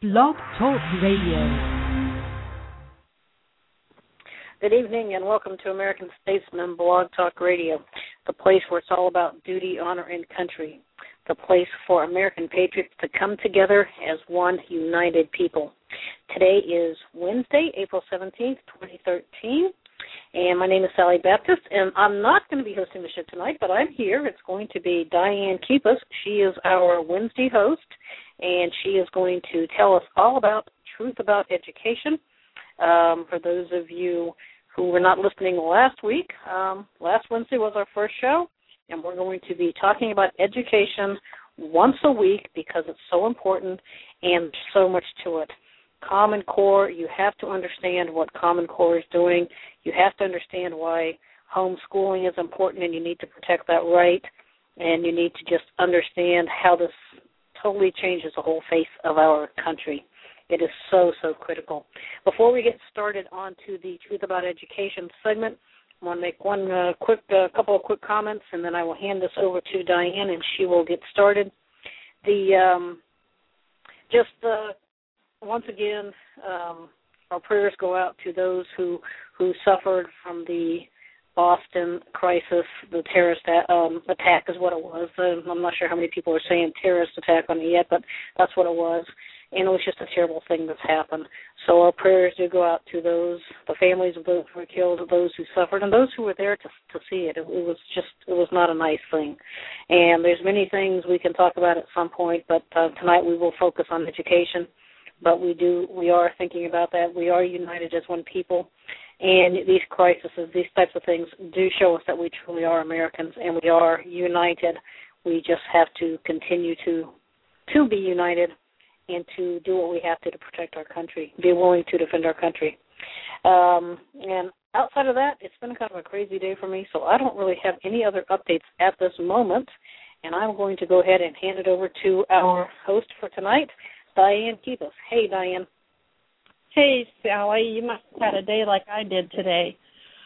Blog Talk Radio. Good evening and welcome to American Statesman Blog Talk Radio, the place where it's all about duty, honor, and country, the place for American patriots to come together as one united people. Today is Wednesday, April 17th, 2013, and my name is Sally Baptist, and I'm not going to be hosting the show tonight, but I'm here. It's going to be Diane Keepus. She is our Wednesday host, and she is going to tell us all about truth about education. For those of you who were not listening last week, last Wednesday was our first show, and we're going to be talking about education once a week because it's so important and so much to it. Common Core, you have to understand what Common Core is doing. You have to understand why homeschooling is important, and you need to protect that right, and you need to just understand how this totally changes the whole face of our country. It is so, so critical. Before we get started on to the Truth About Education segment, I want to make one couple of quick comments, and then I will hand this over to Diane, and she will get started. Once again, our prayers go out to those who suffered from the Boston crisis. The terrorist attack is what it was. I'm not sure how many people are saying terrorist attack on it yet, but that's what it was. And it was just a terrible thing that's happened. So our prayers do go out to the families of those who were killed, those who suffered, and those who were there to see it. It was not a nice thing. And there's many things we can talk about at some point, but tonight we will focus on education. But we are thinking about that. We are united as one people. And these crises, these types of things do show us that we truly are Americans and we are united. We just have to continue to be united and to do what we have to protect our country, be willing to defend our country. And outside of that, it's been kind of a crazy day for me, so I don't really have any other updates at this moment. And I'm going to go ahead and hand it over to our host for tonight, Diane Keepus. Hey, Diane. Hey, Sally. You must have had a day like I did today.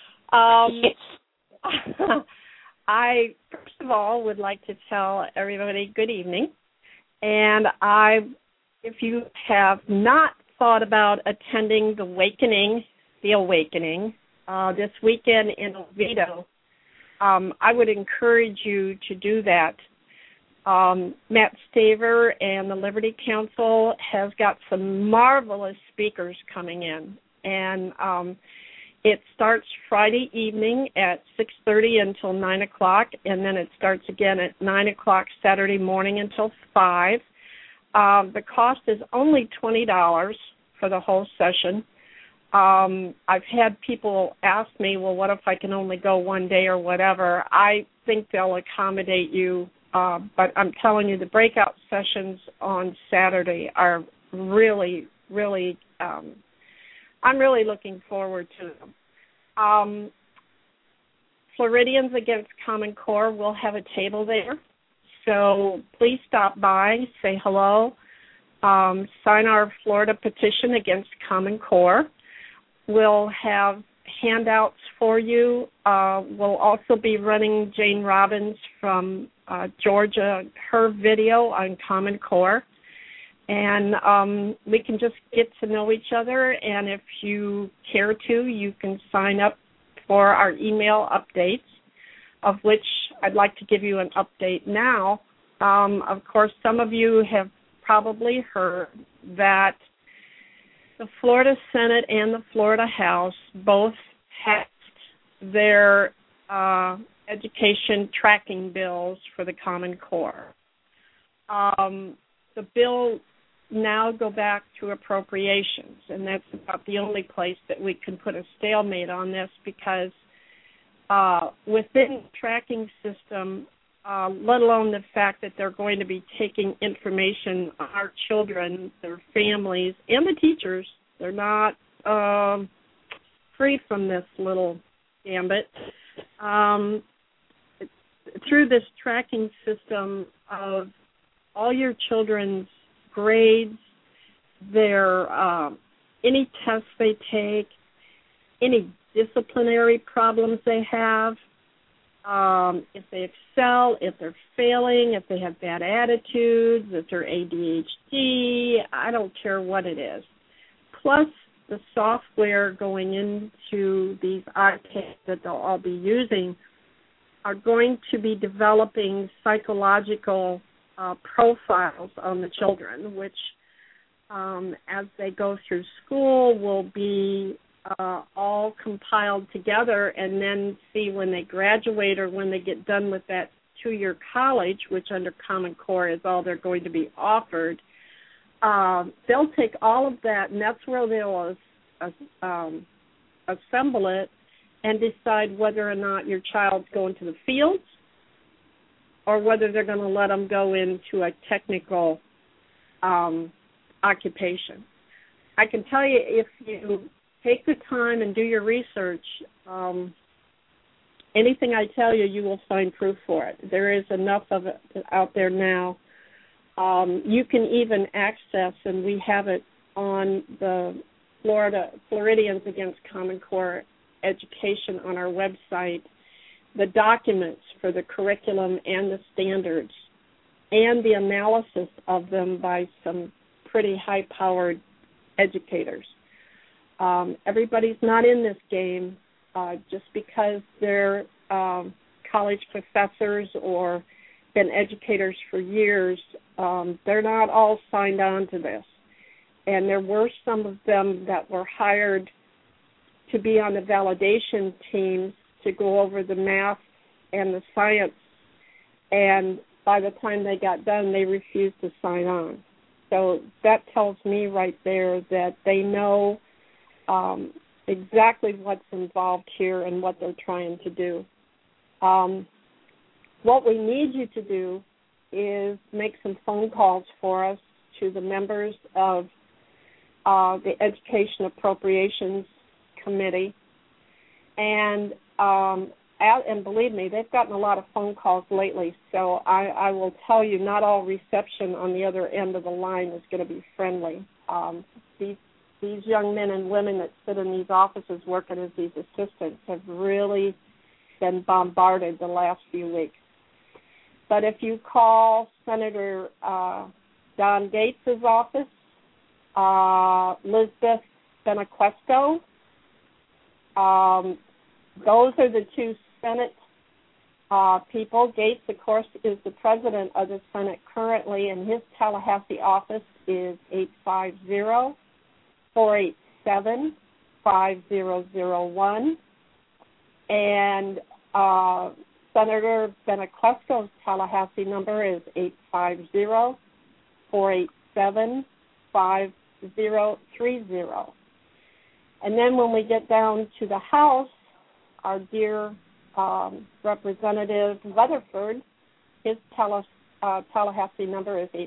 Yes. I, first of all, would like to tell everybody good evening. And if you have not thought about attending the Awakening, this weekend in Oviedo, I would encourage you to do that. Matt Staver and the Liberty Council has got some marvelous speakers coming in, and it starts Friday evening at 6:30 until 9 o'clock, and then it starts again at 9 o'clock Saturday morning until 5. The cost is only $20 for the whole session. I've had people ask me, well, what if I can only go one day or whatever? I think they'll accommodate you. But I'm telling you, the breakout sessions on Saturday are really, really, I'm really looking forward to them. Floridians Against Common Core will have a table there. So please stop by, say hello, sign our Florida petition against Common Core. We'll have handouts for you. We'll also be running Jane Robbins from Georgia, her video on Common Core. And we can just get to know each other. And if you care to, you can sign up for our email updates, of which I'd like to give you an update now. Of course, some of you have probably heard that the Florida Senate and the Florida House both passed their education tracking bills for the Common Core. The bill now go back to appropriations, and that's about the only place that we can put a stalemate on this because within the tracking system, let alone the fact that they're going to be taking information on our children, their families, and the teachers, they're not free from this little gambit. Through this tracking system of all your children's grades, their any tests they take, any disciplinary problems they have, if they excel, if they're failing, if they have bad attitudes, if they're ADHD, I don't care what it is. Plus the software going into these iPads that they'll all be using are going to be developing psychological profiles on the children, which as they go through school will be all compiled together, and then see when they graduate or when they get done with that 2-year college, which under Common Core is all they're going to be offered. They'll take all of that, and that's where they'll assemble it and decide whether or not your child's going to the fields or whether they're going to let them go into a technical occupation. I can tell you, if you take the time and do your research, anything I tell you, you will find proof for it. There is enough of it out there now. You can even access, and we have it on the Floridians Against Common Core Education on our website, the documents for the curriculum and the standards and the analysis of them by some pretty high-powered educators. Everybody's not in this game just because they're college professors or been educators for years. They're not all signed on to this. And there were some of them that were hired to be on the validation teams to go over the math and the science, and by the time they got done, they refused to sign on. So that tells me right there that they know exactly what's involved here and what they're trying to do. What we need you to do is make some phone calls for us to the members of the Education Appropriations Committee, and believe me, they've gotten a lot of phone calls lately, so I will tell you, not all reception on the other end of the line is going to be friendly. These young men and women that sit in these offices working as these assistants have really been bombarded the last few weeks. But if you call Senator Don Gates' office, Elizabeth Benaquesto, those are the two Senate people. Gates, of course, is the president of the Senate currently, and his Tallahassee office is 850-487-5001. And Senator Benaquesto's Tallahassee number is 850-487-5030. And then when we get down to the House, our dear Representative Weatherford, his Tallahassee number is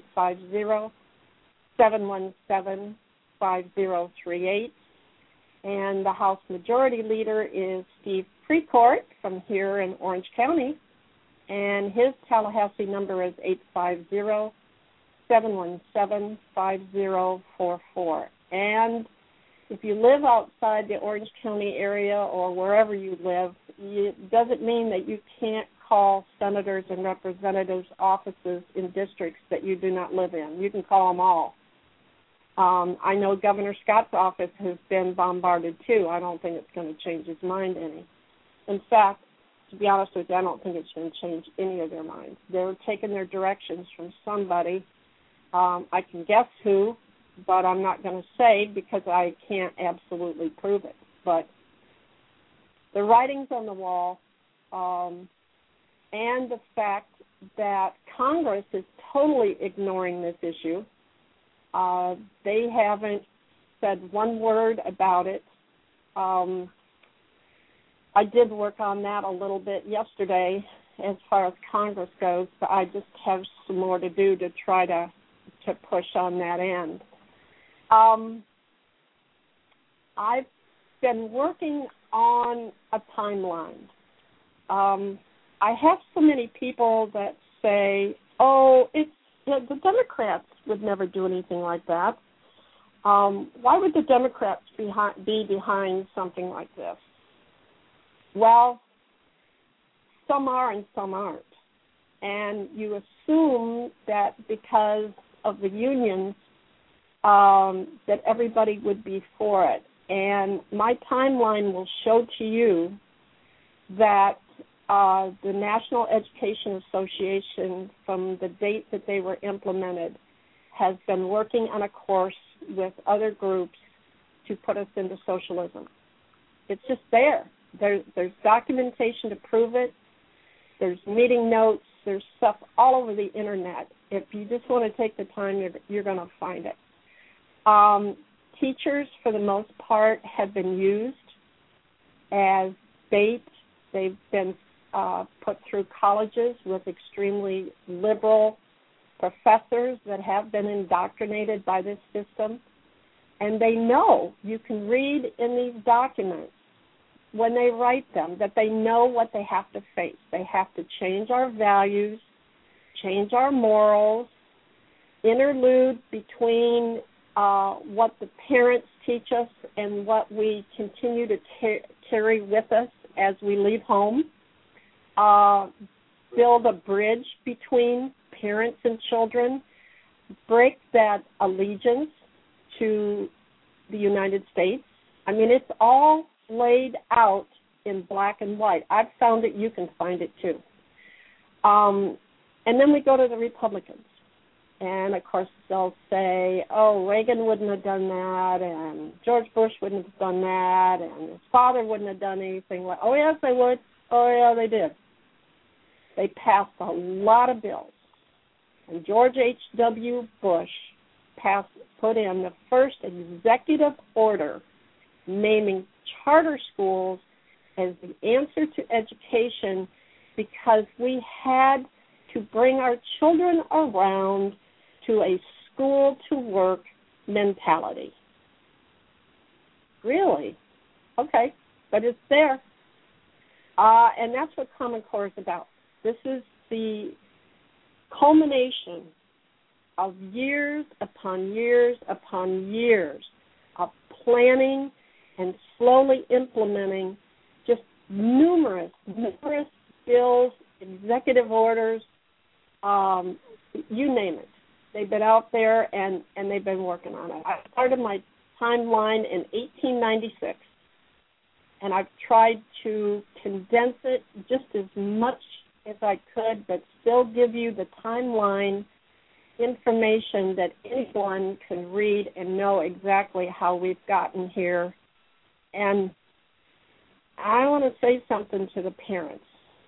850-717-5038. And the House Majority Leader is Steve Precourt from here in Orange County, and his Tallahassee number is 850-717-5044. And if you live outside the Orange County area or wherever you live, it doesn't mean that you can't call senators and representatives' offices in districts that you do not live in. You can call them all. I know Governor Scott's office has been bombarded, too. I don't think it's going to change his mind any. In fact, to be honest with you, I don't think it's going to change any of their minds. They're taking their directions from somebody. I can guess who, but I'm not going to say because I can't absolutely prove it. But the writing's on the wall, and the fact that Congress is totally ignoring this issue. They haven't said one word about it. I did work on that a little bit yesterday as far as Congress goes, but I just have some more to do to try to push on that end. I've been working on a timeline. I have so many people that say, the Democrats would never do anything like that. Why would the Democrats be behind something like this? Well, some are and some aren't. And you assume that because of the unions, that everybody would be for it. And my timeline will show to you that the National Education Association, from the date that they were implemented, has been working on a course with other groups to put us into socialism. It's just there. There's documentation to prove it. There's meeting notes. There's stuff all over the Internet. If you just want to take the time, you're going to find it. Teachers, for the most part, have been used as bait. They've been put through colleges with extremely liberal professors that have been indoctrinated by this system. And they know, you can read in these documents when they write them, that they know what they have to face. They have to change our values, change our morals, interlude between what the parents teach us and what we continue to carry with us as we leave home, build a bridge between parents and children, break that allegiance to the United States. I mean, it's all laid out in black and white. I've found it. You can find it too. And then we go to the Republicans. And, of course, they'll say, oh, Reagan wouldn't have done that, and George Bush wouldn't have done that, and his father wouldn't have done anything like, oh, yes, they would. Oh, yeah, they did. They passed a lot of bills. And George H.W. Bush put in the first executive order naming charter schools as the answer to education, because we had to bring our children around to a school-to-work mentality. Really? Okay, but it's there. And that's what Common Core is about. This is the culmination of years upon years upon years of planning and slowly implementing just numerous bills, executive orders, you name it. They've been out there and they've been working on it. I started my timeline in 1896, and I've tried to condense it just as much as I could, but still give you the timeline information that anyone can read and know exactly how we've gotten here. And I want to say something to the parents.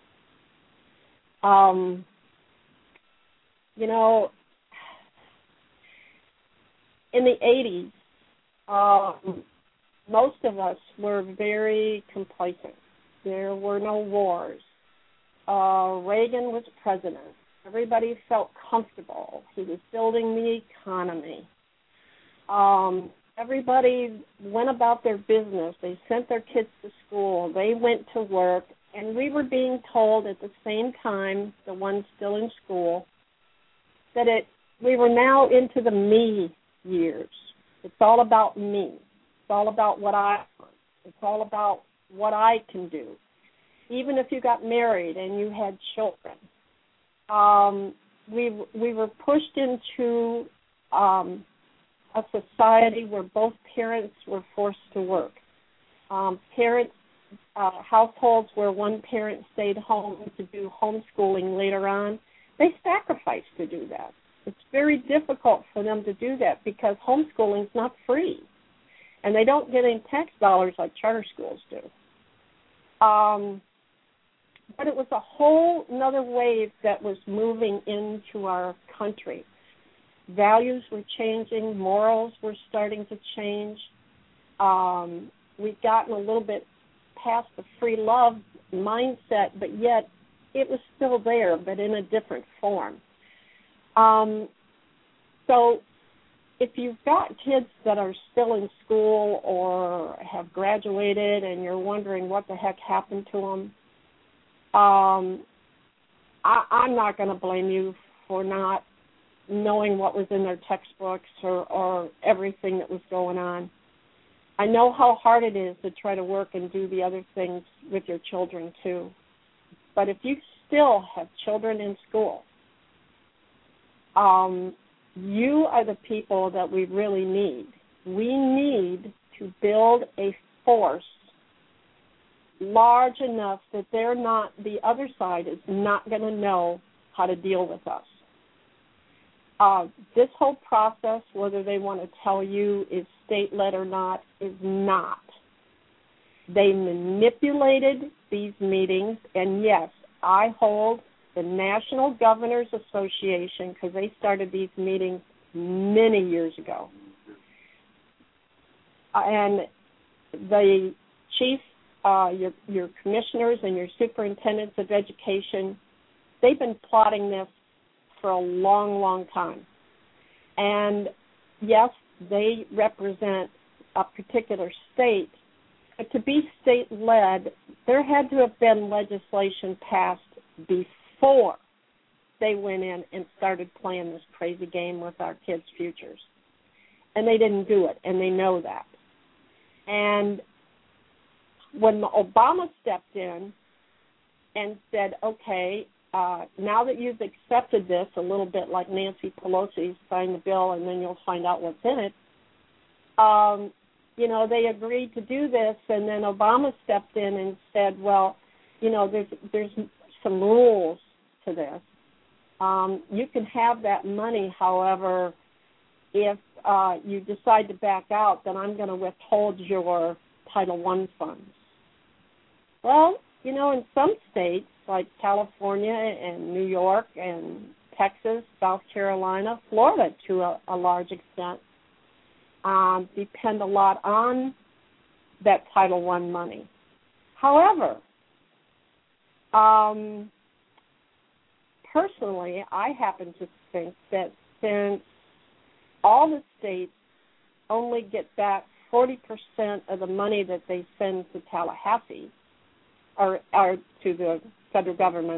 You know, in the 80s, most of us were very complacent. There were no wars. Reagan was president. Everybody felt comfortable. He was building the economy. Everybody went about their business. They sent their kids to school. They went to work. And we were being told at the same time, the ones still in school, that we were now into the me years. It's all about me. It's all about what I want. It's all about what I can do. Even if you got married and you had children, we were pushed into a society where both parents were forced to work. Households where one parent stayed home to do homeschooling later on, they sacrificed to do that. It's very difficult for them to do that because homeschooling is not free, and they don't get any tax dollars like charter schools do. But it was a whole another wave that was moving into our country. Values were changing. Morals were starting to change. We've gotten a little bit past the free love mindset, but yet it was still there, but in a different form. So if you've got kids that are still in school or have graduated and you're wondering what the heck happened to them, I'm not going to blame you for not knowing what was in their textbooks or everything that was going on. I know how hard it is to try to work and do the other things with your children, too. But if you still have children in school, you are the people that we really need. We need to build a force large enough that the other side is not going to know how to deal with us. This whole process, whether they want to tell you is state-led or not, is not. They manipulated these meetings, and yes, I hold the National Governors Association, because they started these meetings many years ago. And the chief, your commissioners and your superintendents of education, they've been plotting this for a long, long time. And yes, they represent a particular state, but to be state-led, there had to have been legislation passed before they went in and started playing this crazy game with our kids' futures. And they didn't do it, and they know that. And when Obama stepped in and said, okay, now that you've accepted this, a little bit like Nancy Pelosi signed the bill and then you'll find out what's in it, they agreed to do this, and then Obama stepped in and said, well, there's some rules to this. You can have that money, however, if you decide to back out, then I'm going to withhold your Title I funds. Well, in some states, like California and New York and Texas, South Carolina, Florida to a large extent, depend a lot on that Title I money. However, personally, I happen to think that since all the states only get back 40% of the money that they send to Tallahassee, or to the federal government,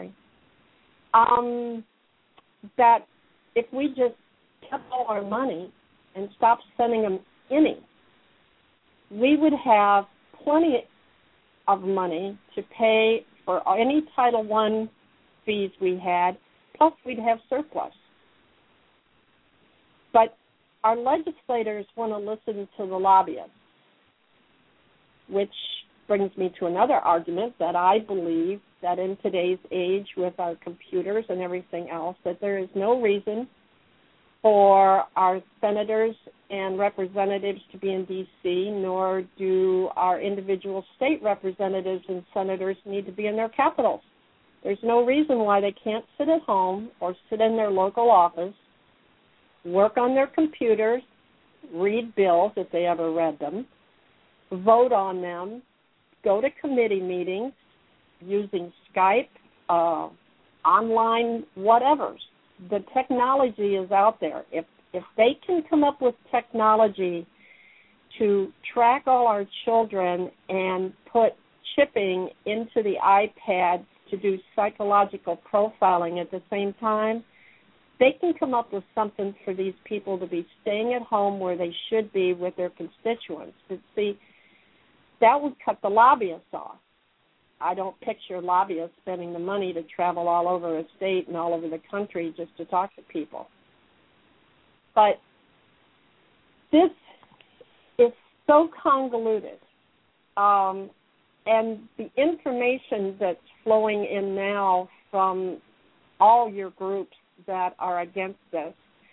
that if we just kept all our money and stopped sending them any, we would have plenty of money to pay for any Title I fees we had, plus we'd have surplus. But our legislators want to listen to the lobbyists, which brings me to another argument that I believe that in today's age with our computers and everything else, that there is no reason for our senators and representatives to be in D.C., nor do our individual state representatives and senators need to be in their capitals. There's no reason why they can't sit at home or sit in their local office, work on their computers, read bills if they ever read them, vote on them, go to committee meetings using Skype, online, whatever. The technology is out there. If they can come up with technology to track all our children and put chipping into the iPads to do psychological profiling at the same time, they can come up with something for these people to be staying at home where they should be with their constituents. But see, that would cut the lobbyists off. I don't picture lobbyists spending the money to travel all over a state and all over the country just to talk to people. But this is so convoluted. And the information that's flowing in now from all your groups that are against this,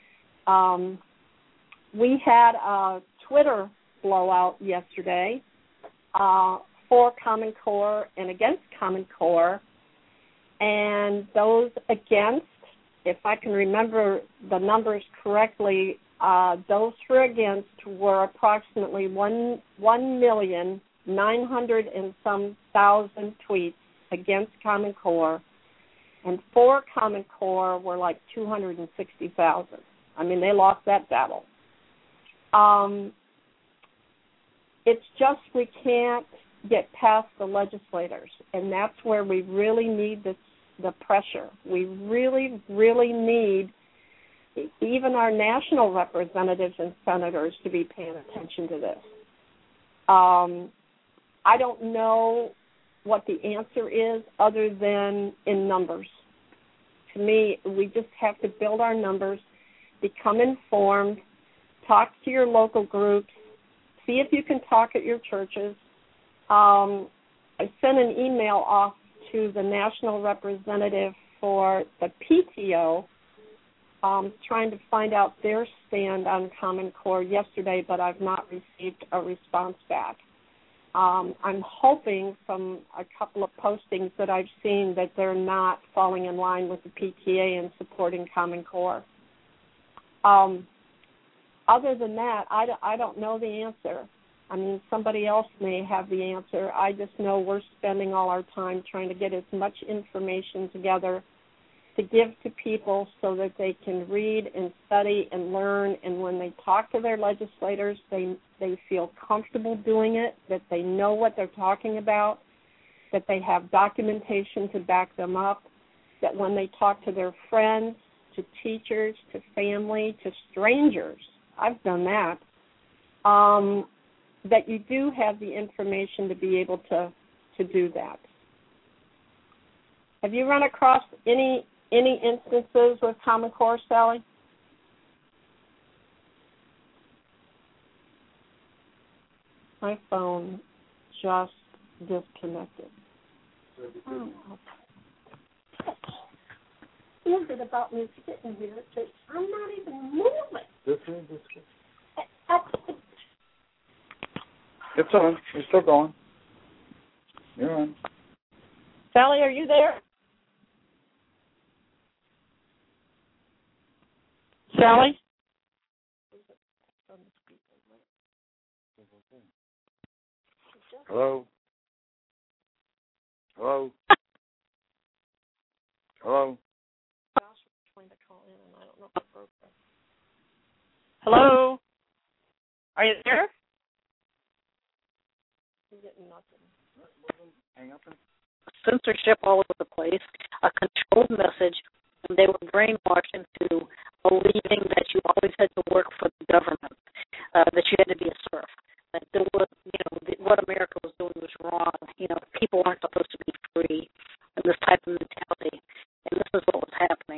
we had a Twitter blowout yesterday for Common Core and against Common Core, and those against, if I can remember the numbers correctly, those who are against were approximately 1,900,000 and some thousand tweets against Common Core, and for Common Core were like 260,000. I mean, they lost that battle. It's just we can't get past the legislators, and that's where we really need the pressure. We really, really need even our national representatives and senators to be paying attention to this. I don't know what the answer is other than in numbers. To me, we just have to build our numbers, become informed, talk to your local groups, see if you can talk at your churches. I sent an email off to the national representative for the PTO, trying to find out their stand on Common Core yesterday, but I've not received a response back. I'm hoping from a couple of postings that I've seen that they're not falling in line with the PTA and supporting Common Core. Other than that, I don't know the answer. I mean, somebody else may have the answer. I just know we're spending all our time trying to get as much information together to give to people so that they can read and study and learn, and when they talk to their legislators, they feel comfortable doing it, that they know what they're talking about, that they have documentation to back them up, that when they talk to their friends, to teachers, to family, to strangers, I've done that, that you do have the information to be able to do that. Have you run across any instances with Common Core, Sally? My phone just disconnected. Oh, what is it about me sitting here? I'm not even moving. This way. It's on. You're still going. You're on. Sally, are you there? Sally? Hello? Hello? Hello? Hello? Are you there? Hang up. Censorship all over the place, a controlled message, and they were brainwashed into believing that you always had to work for the government, that you had to be a serf, that there was, what America was doing was wrong. People aren't supposed to be free, and this type of mentality, and this is what was happening.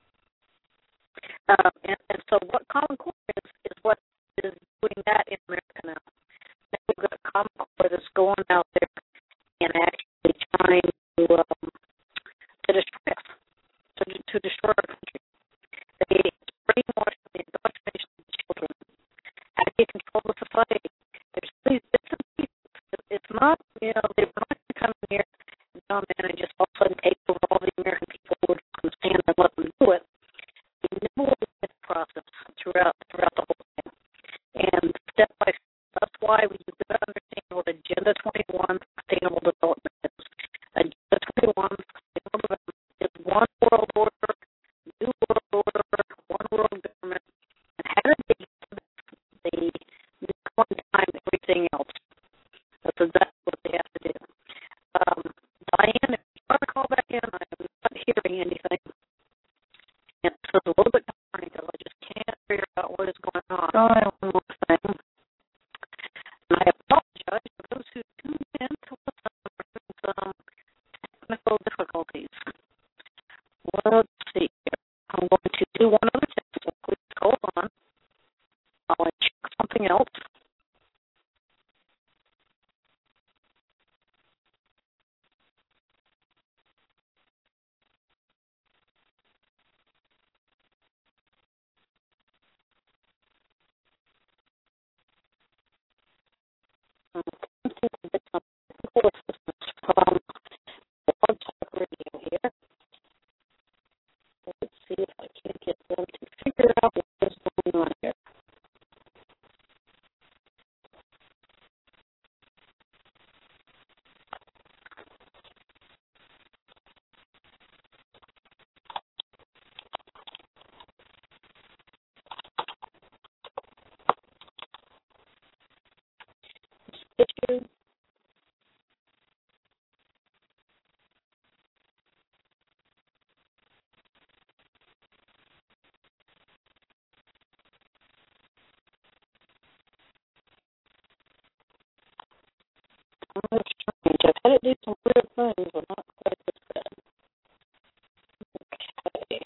And so what Common Core is what is doing that in America now. Now we've got a Common Core that's going out there and actually trying to destroy us, to destroy our country. They brainwash the indoctrination of the children. How do you control the society? There's these bits and pieces. It's not, they're not going to come in here and come in and just all of a sudden take over all the American people who are just going to stand and let them do it. They never will be the process throughout the whole thing. And step by step, that's why you've got to understand what Agenda 21 Sustainable Development is. Agenda 21 Sustainable Development is one world order, new world order, one world government, and how did they get to this? They one time everything else. That's exactly what they have to do. Diane, if you want to call back in, I am not hearing anything. And this is a little bit concerning because I just can't figure out what is going on. One more thing. And I apologize for those who tuned in to listen to some technical difficulties. Let's see here. I'm going to do one other test, so please hold on. I'll check something else. Technical assistance from Blog Talk Radio here. Let's see if I can get them to figure out what is going on here. Issue. That's strange. I've had it do some weird things, but not quite this bad. Okay.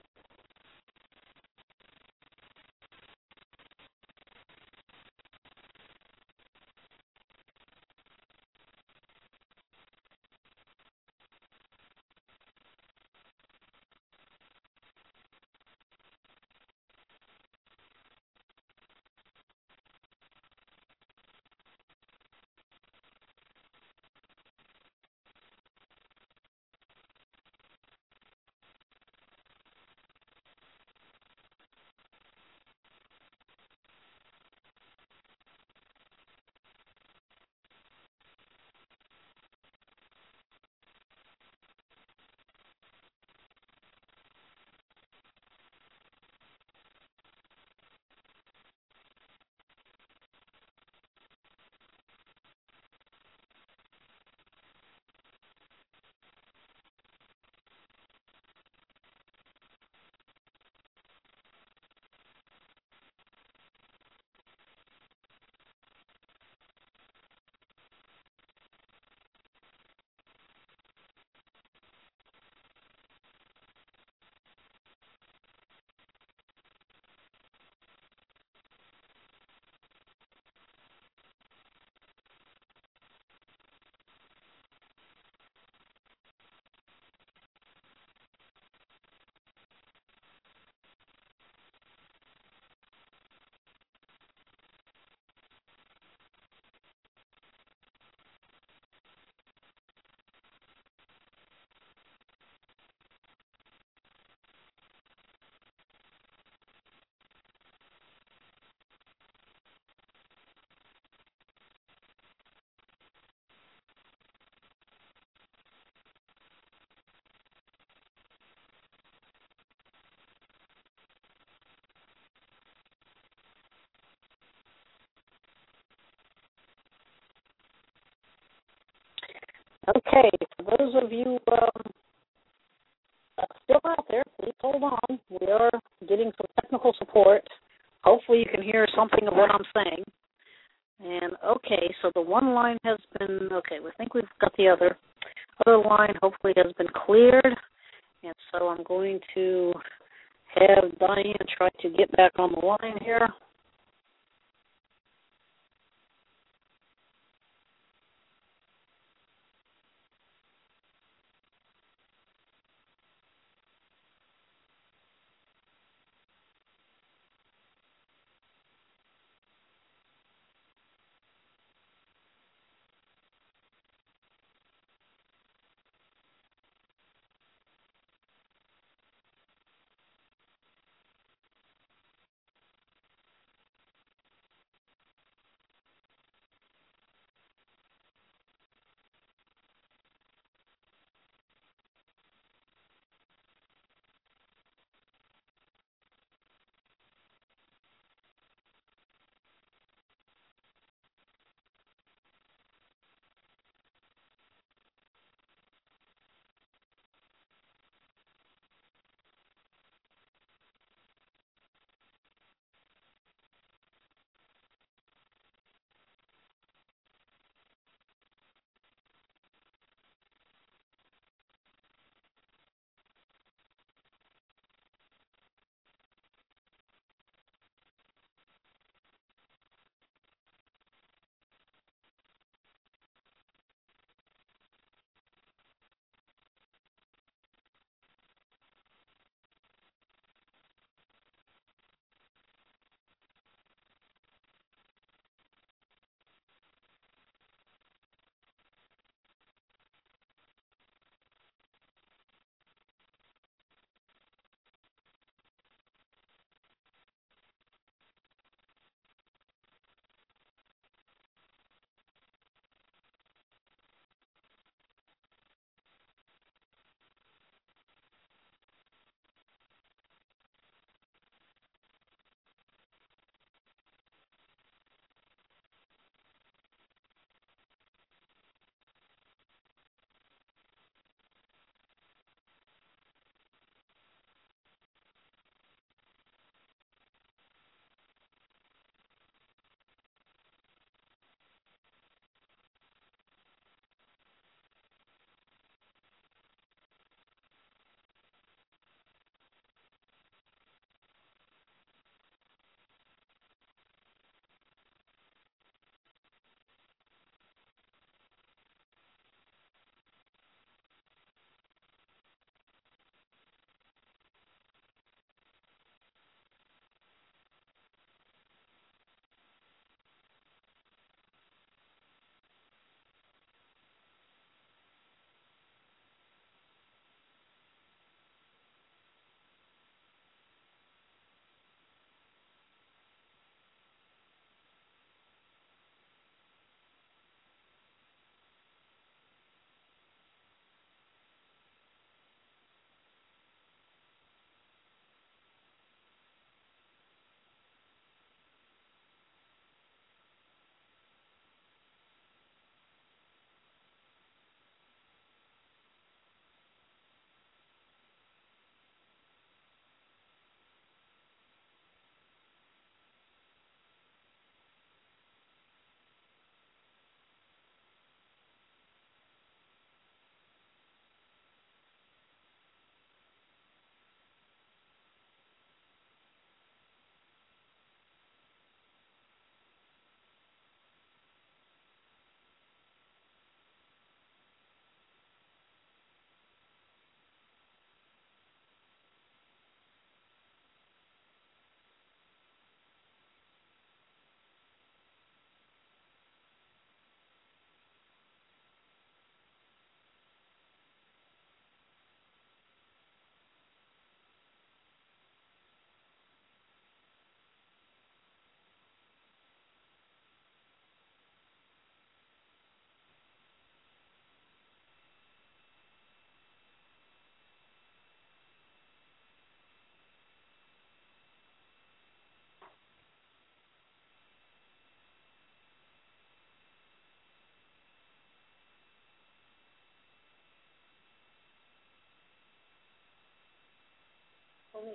Okay, for those of you still out there, please hold on. We are getting some technical support. Hopefully you can hear something of what I'm saying. And, okay, so the one line has been, okay, we think we've got the other line hopefully has been cleared. And so I'm going to have Diane try to get back on the line here.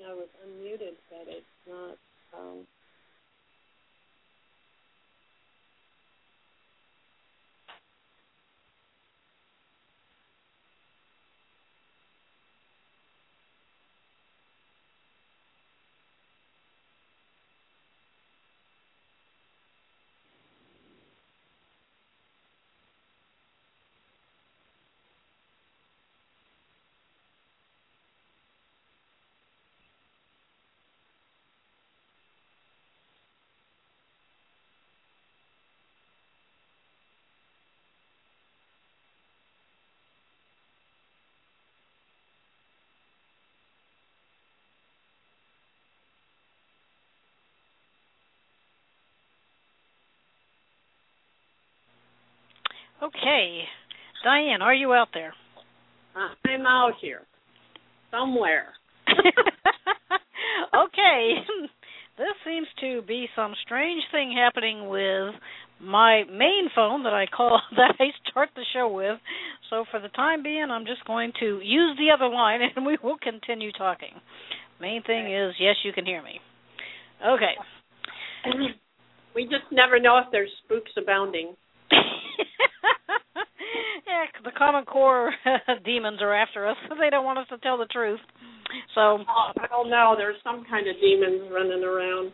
I was unmuted, but it's not. Okay. Diane, are you out there? I'm out here. Somewhere. Okay. This seems to be some strange thing happening with my main phone that I start the show with. So for the time being, I'm just going to use the other line, and we will continue talking. Main thing is, yes, you can hear me. Okay. We just never know if there's spooks abounding. Yeah, the Common Core demons are after us. They don't want us to tell the truth. So I don't know. There's some kind of demons running around.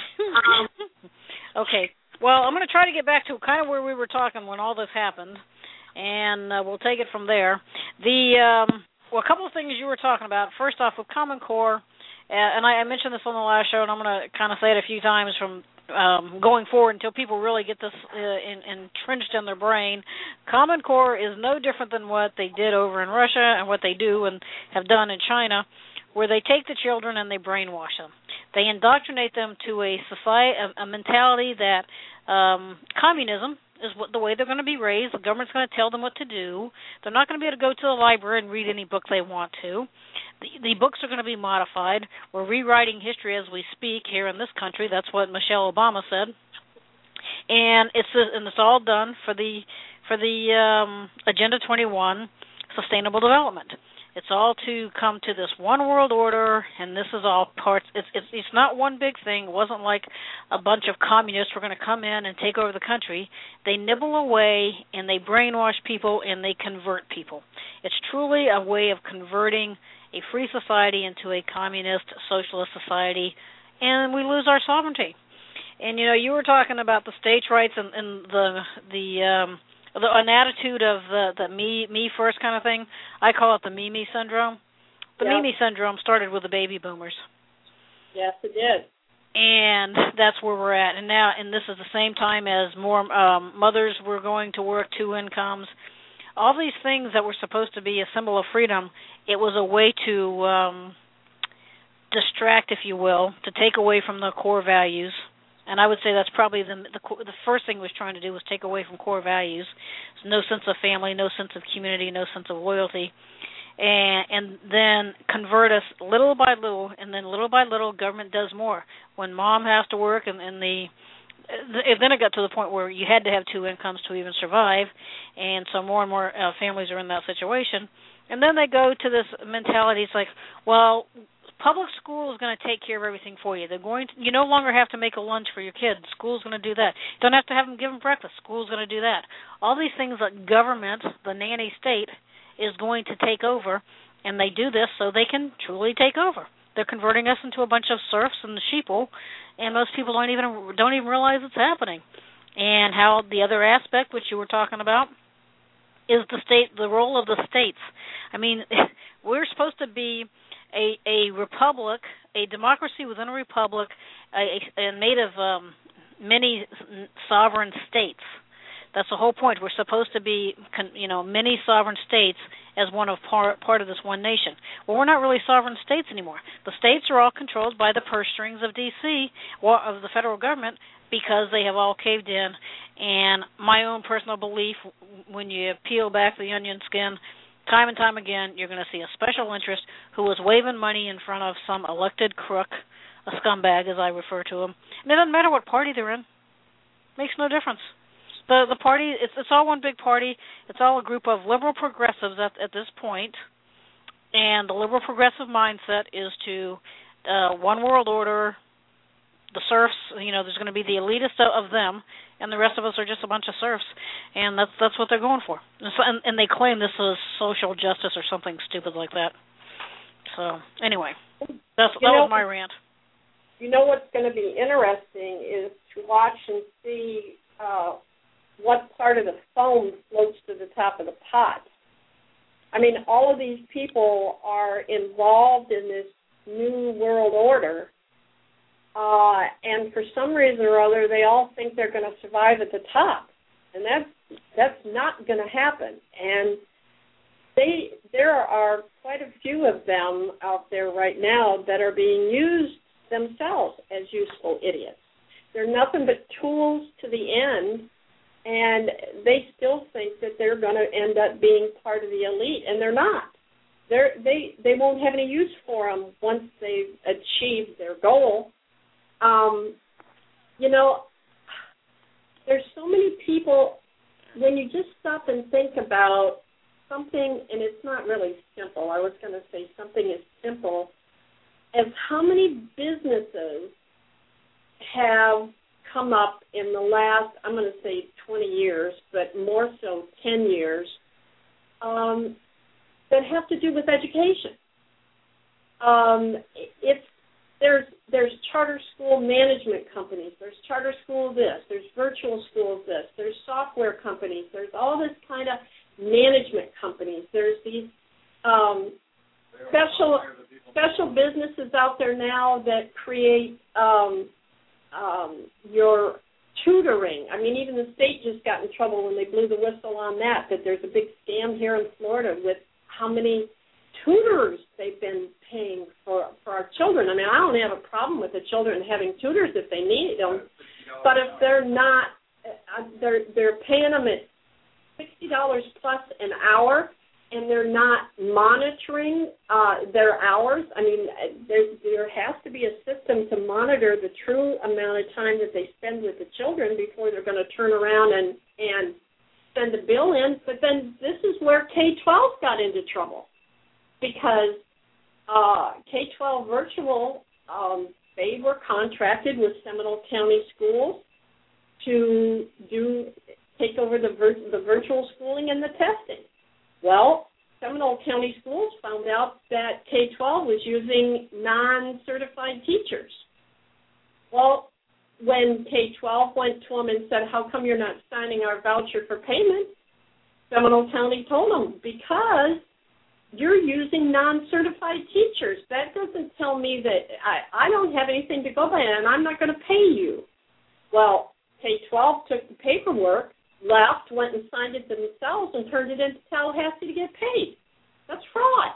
Okay. Well, I'm going to try to get back to kind of where we were talking when all this happened, and we'll take it from there. A couple of things you were talking about. First off, with Common Core, and I mentioned this on the last show, and I'm going to kind of say it a few times from going forward until people really get this entrenched in their brain. Common Core is no different than what they did over in Russia and what they do and have done in China, where they take the children and they brainwash them. They indoctrinate them to a society, a mentality that communism is the way they're going to be raised. The government's going to tell them what to do. They're not going to be able to go to the library and read any book they want to. The books are going to be modified. We're rewriting history as we speak here in this country. That's what Michelle Obama said. And it's all done for the Agenda 21 Sustainable Development. It's all to come to this one world order, and this is all parts. It's not one big thing. It wasn't like a bunch of communists were going to come in and take over the country. They nibble away, and they brainwash people, and they convert people. It's truly a way of converting a free society into a communist, socialist society, and we lose our sovereignty. And, you were talking about the states' rights and an attitude of the me first kind of thing. I call it the me syndrome. The me syndrome started with the baby boomers. Yes, it did. And that's where we're at. And this is the same time as more mothers were going to work, 2 incomes. All these things that were supposed to be a symbol of freedom, it was a way to distract, if you will, to take away from the core values. And I would say that's probably the first thing it was trying to do was take away from core values. No sense of family, no sense of community, no sense of loyalty. And then convert us little by little, and then little by little government does more. When mom has to work then it got to the point where you had to have 2 incomes to even survive, and so more and more families are in that situation. And then they go to this mentality, it's like, well, public school is going to take care of everything for you. You no longer have to make a lunch for your kids. School's going to do that. You don't have to have them give them breakfast. School's going to do that. All these things that government, the nanny state, is going to take over, and they do this so they can truly take over. They're converting us into a bunch of serfs and sheeple, and most people don't even realize it's happening. And how the other aspect, which you were talking about, is the role of the states. I mean, we're supposed to be a republic, a democracy within a republic, made of many sovereign states. That's the whole point. We're supposed to be, many sovereign states as one of part of this one nation. Well, we're not really sovereign states anymore. The states are all controlled by the purse strings of D.C., or of the federal government, because they have all caved in. And my own personal belief, when you peel back the onion skin, time and time again, you're going to see a special interest who is waving money in front of some elected crook, a scumbag, as I refer to him. And it doesn't matter what party they're in. Makes no difference. The party, it's all one big party. It's all a group of liberal progressives at this point. And the liberal progressive mindset is to one world order, the serfs, there's going to be the elitist of them, and the rest of us are just a bunch of serfs, and that's what they're going for. And they claim this is social justice or something stupid like that. So anyway, that was my rant. You know what's going to be interesting is to watch and see what part of the foam floats to the top of the pot. I mean, all of these people are involved in this new world order, and for some reason or other, they all think they're going to survive at the top, and that's not going to happen. And there are quite a few of them out there right now that are being used themselves as useful idiots. They're nothing but tools to the end, and they still think that they're going to end up being part of the elite, and they're not. They won't have any use for them once they've achieved their goal. There's so many people, when you just stop and think about something, and it's not really simple. I was going to say something as simple as how many businesses have come up in the last, I'm going to say 20 years, but more so 10 years, that have to do with education. There's charter school management companies, there's charter school this, there's virtual schools this, there's software companies, there's all this kind of management companies, there's these special businesses out there now that create your tutoring. I mean, even the state just got in trouble when they blew the whistle on that there's a big scam here in Florida with how many tutors they've been paying for our children. I mean, I don't have a problem with the children having tutors if they need them, but if they're not, they're paying them at $60 plus an hour, and they're not monitoring their hours. I mean, there has to be a system to monitor the true amount of time that they spend with the children before they're going to turn around and send a bill in. But then this is where K-12 got into trouble, because K-12 virtual, they were contracted with Seminole County Schools to take over the virtual schooling and the testing. Well, Seminole County Schools found out that K-12 was using non-certified teachers. Well, when K-12 went to them and said, how come you're not signing our voucher for payment, Seminole County told them, because you're using non-certified teachers. That doesn't tell me that I don't have anything to go by, and I'm not going to pay you. Well, K-12 took the paperwork, left, went and signed it themselves, and turned it into Tallahassee to get paid. That's fraud.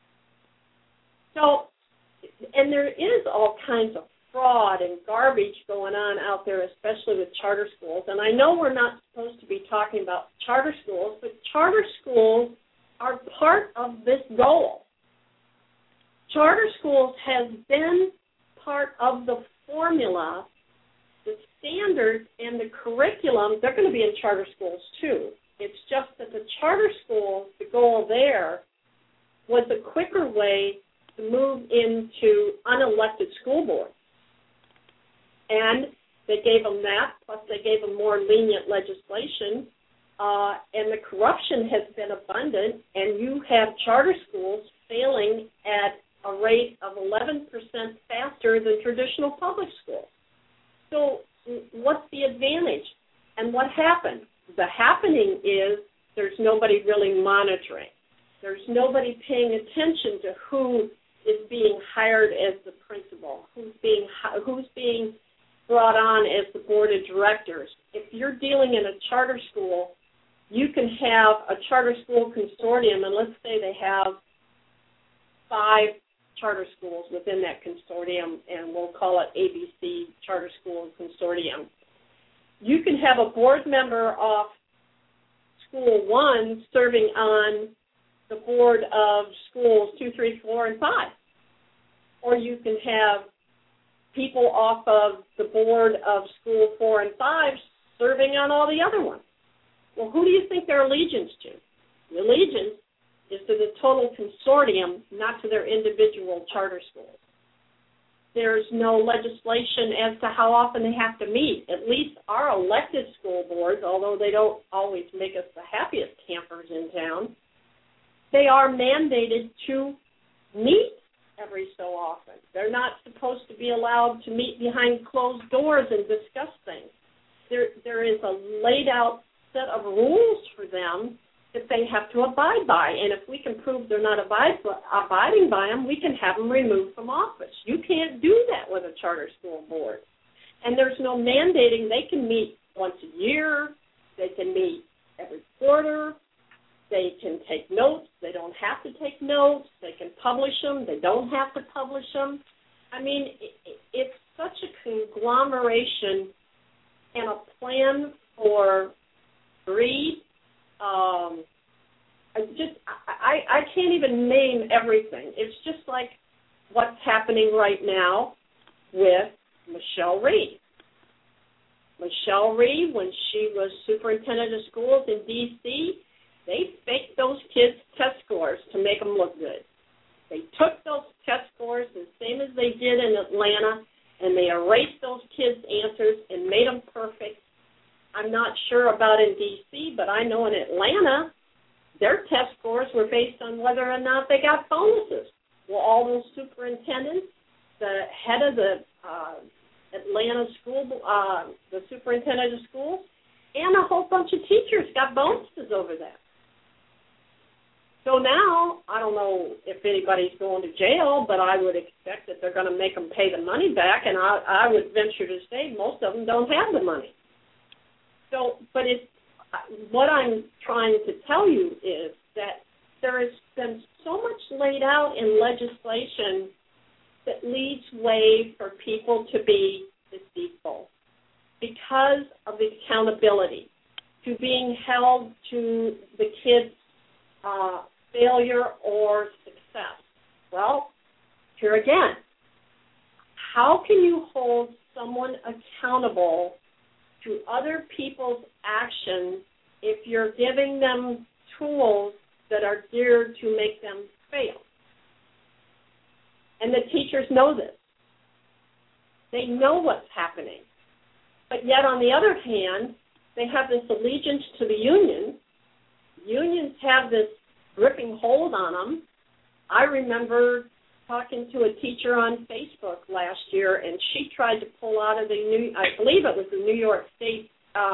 So, and there is all kinds of fraud and garbage going on out there, especially with charter schools. And I know we're not supposed to be talking about charter schools, but charter schools are part of this goal. Charter schools has been part of the formula. The standards and the curriculum, they're going to be in charter schools too. It's just that the charter schools, the goal there was a quicker way to move into unelected school boards. And they gave them that, plus they gave them more lenient legislation, and the corruption has been abundant, and you have charter schools failing at a rate of 11% faster than traditional public schools. So what's the advantage? And what happened? The happening is there's nobody really monitoring. There's nobody paying attention to who is being hired as the principal, who's being brought on as the board of directors. If you're dealing in a charter school, you can have a charter school consortium, and let's say they have 5 charter schools within that consortium, and we'll call it ABC Charter School Consortium. You can have a board member of School 1 serving on the board of schools 2, 3, 4, and 5. Or you can have people off of the board of School 4 and 5 serving on all the other ones. Well, who do you think their allegiance to? The allegiance is to the total consortium, not to their individual charter schools. there's no legislation as to how often they have to meet. At least our elected school boards, although they don't always make us the happiest campers in town, they are mandated to meet every so often. They're not supposed to be allowed to meet behind closed doors and discuss things. There is a laid out set of rules for them that they have to abide by, and if we can prove they're not abiding by them, we can have them removed from office. You can't do that with a charter school board. And there's no mandating. They can meet once a year. They can meet every quarter. They can take notes. They don't have to take notes. They can publish them. They don't have to publish them. I mean, it's such a conglomeration and a plan for greed. I can't even name everything. It's just like what's happening right now with Michelle Reed. Michelle Reed, when she was superintendent of schools in D.C., they faked those kids' test scores to make them look good. They took those test scores the same as they did in Atlanta, and they erased those kids' answers and made them perfect. I'm not sure about in D.C., but I know in Atlanta, their test scores were based on whether or not they got bonuses. Well, all those superintendents, the head of the Atlanta school, the superintendent of schools, and a whole bunch of teachers got bonuses over that. So now, I don't know if anybody's going to jail, but I would expect that they're going to make them pay the money back, and I would venture to say most of them don't have the money. So, but what I'm trying to tell you is that there has been so much laid out in legislation that leads way for people to be deceitful because of the accountability, to being held to the kid's failure or success. Well, here again, how can you hold someone accountable to other people's actions if you're giving them tools that are geared to make them fail? And the teachers know this. They know what's happening. But yet, on the other hand, they have this allegiance to the unions. Unions have this gripping hold on them. I remember talking to a teacher on Facebook last year, and she tried to pull out of I believe it was the New York State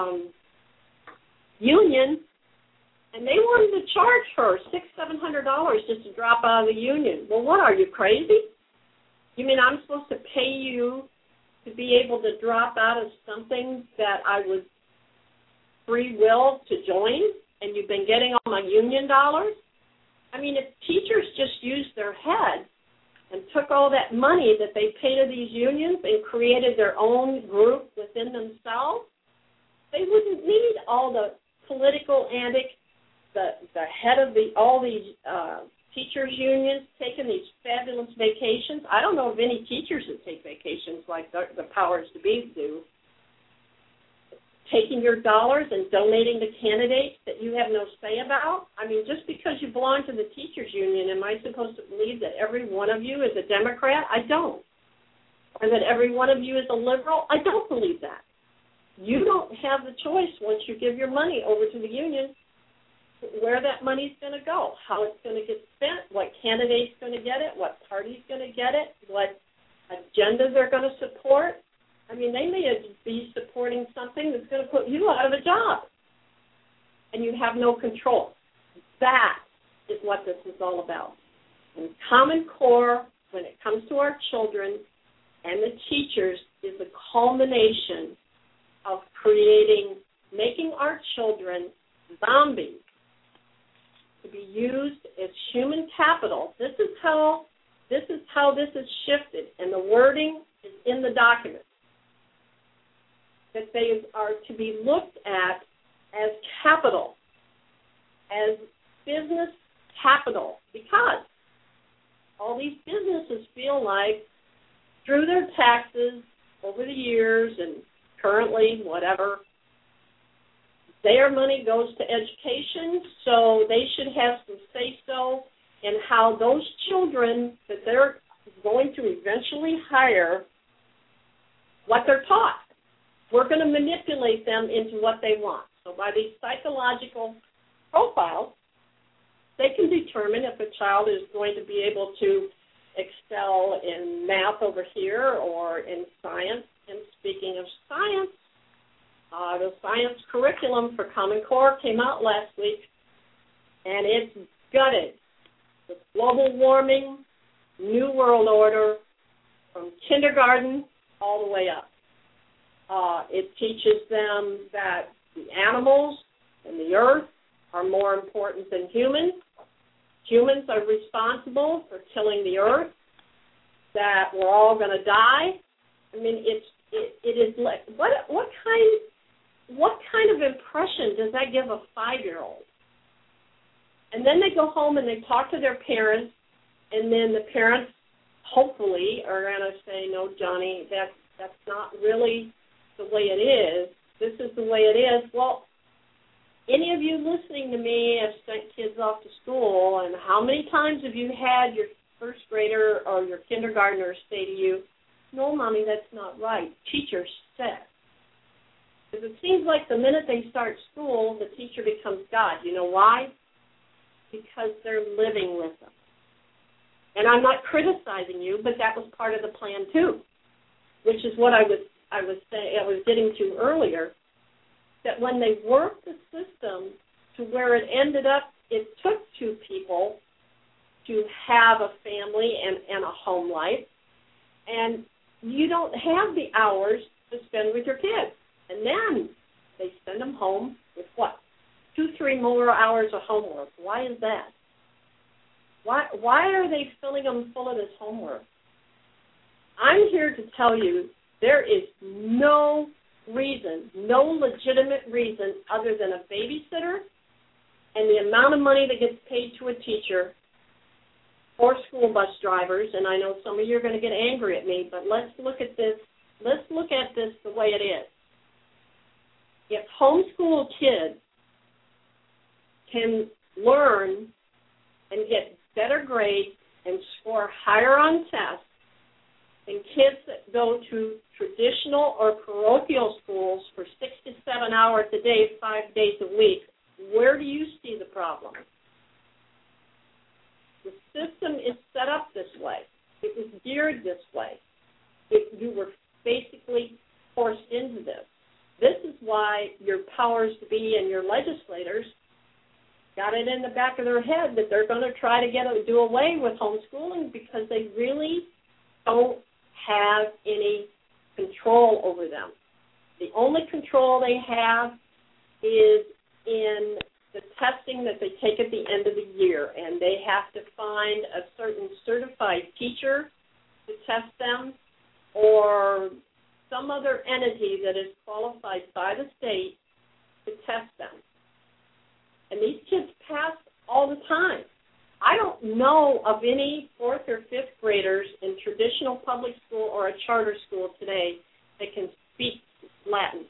union, and they wanted to charge her $600-700 just to drop out of the union. Well, what, are you crazy? You mean I'm supposed to pay you to be able to drop out of something that I was free will to join, and you've been getting all my union dollars? I mean, if teachers just used their head and took all that money that they pay to these unions and created their own group within themselves, they wouldn't need all the political antics, the head of all these teachers' unions taking these fabulous vacations. I don't know of any teachers that take vacations like the powers to be do. Taking your dollars and donating to candidates that you have no say about? I mean, just because you belong to the teachers' union, am I supposed to believe that every one of you is a Democrat? I don't. Or that every one of you is a liberal? I don't believe that. You don't have the choice once you give your money over to the union where that money's going to go, how it's going to get spent, what candidate's going to get it, what party's going to get it, what agendas they're going to support. I mean, they may be supporting something that's going to put you out of a job, and you have no control. That is what this is all about. And Common Core, when it comes to our children and the teachers, is a culmination of making our children zombies to be used as human capital. This is how this is shifted, and the wording is in the document. That they are to be looked at as capital, as business capital, because all these businesses feel like through their taxes over the years and currently, whatever, their money goes to education, so they should have some say-so in how those children that they're is going to eventually hire what they're taught. We're going to manipulate them into what they want. So by these psychological profiles, they can determine if a child is going to be able to excel in math over here or in science. And speaking of science, the science curriculum for Common Core came out last week, and it's gutted with global warming, New World Order, from kindergarten all the way up. It teaches them that the animals and the earth are more important than humans. Humans are responsible for killing the earth, that we're all going to die. I mean, it is like, what kind of impression does that give a 5-year-old? And then they go home and they talk to their parents, and then the parents hopefully are going to say, no, Johnny, that's not really the way it is. This is the way it is. Well, any of you listening to me have sent kids off to school, and how many times have you had your first grader or your kindergartner say to you, no, Mommy, that's not right. Teacher said. Because it seems like the minute they start school, the teacher becomes God. You know why? Because they're living with them. And I'm not criticizing you, but that was part of the plan too, which is what I was getting to earlier, that when they worked the system to where it ended up, it took 2 people to have a family and a home life, and you don't have the hours to spend with your kids. And then they send them home with what? 2-3 more hours of homework. Why is that? Why are they filling them full of this homework? I'm here to tell you there is no reason, no legitimate reason other than a babysitter and the amount of money that gets paid to a teacher or school bus drivers, and I know some of you are going to get angry at me, but let's look at this the way it is. If homeschool kids can learn and get better grades and score higher on tests than kids that go to traditional or parochial schools for 6 to 7 hours a day, 5 days a week, where do you see the problem? The system is set up this way. It was geared this way. You were basically forced into this. This is why your powers to be and your legislators got it in the back of their head that they're going to try to do away with homeschooling because they really don't have any control over them. The only control they have is in the testing that they take at the end of the year, and they have to find a certain certified teacher to test them or some other entity that is qualified by the state to test them. And these kids pass all the time. I don't know of any 4th or 5th graders in traditional public school or a charter school today that can speak Latin,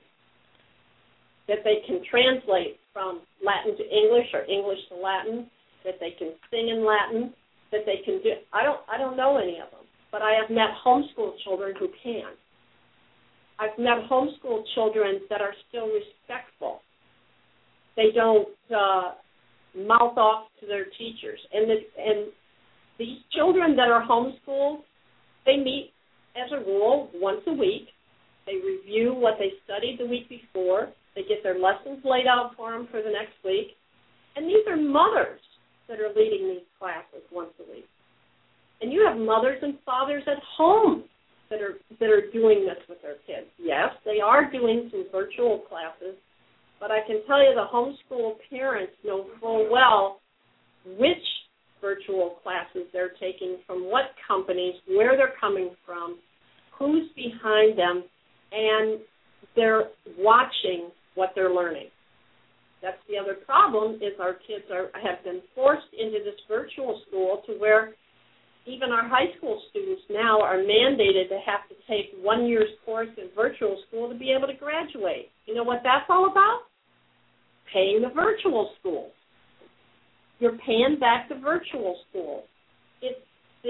that they can translate from Latin to English or English to Latin, that they can sing in Latin, that they can do. I don't know any of them, but I have met homeschool children who can. I've met homeschool children that are still respectful. They don't mouth off to their teachers. And these children that are homeschooled, they meet, as a rule, once a week. They review what they studied the week before. They get their lessons laid out for them for the next week. And these are mothers that are leading these classes once a week. And you have mothers and fathers at home that are doing this with their kids. Yes, they are doing some virtual classes, but I can tell you the homeschool parents know full well which virtual classes they're taking, from what companies, where they're coming from, who's behind them, and they're watching what they're learning. That's the other problem, is our kids have been forced into this virtual school to where even our high school students now are mandated to have to take 1 year's course in virtual school to be able to graduate. You know what that's all about? Paying the virtual school. You're paying back the virtual school. It's this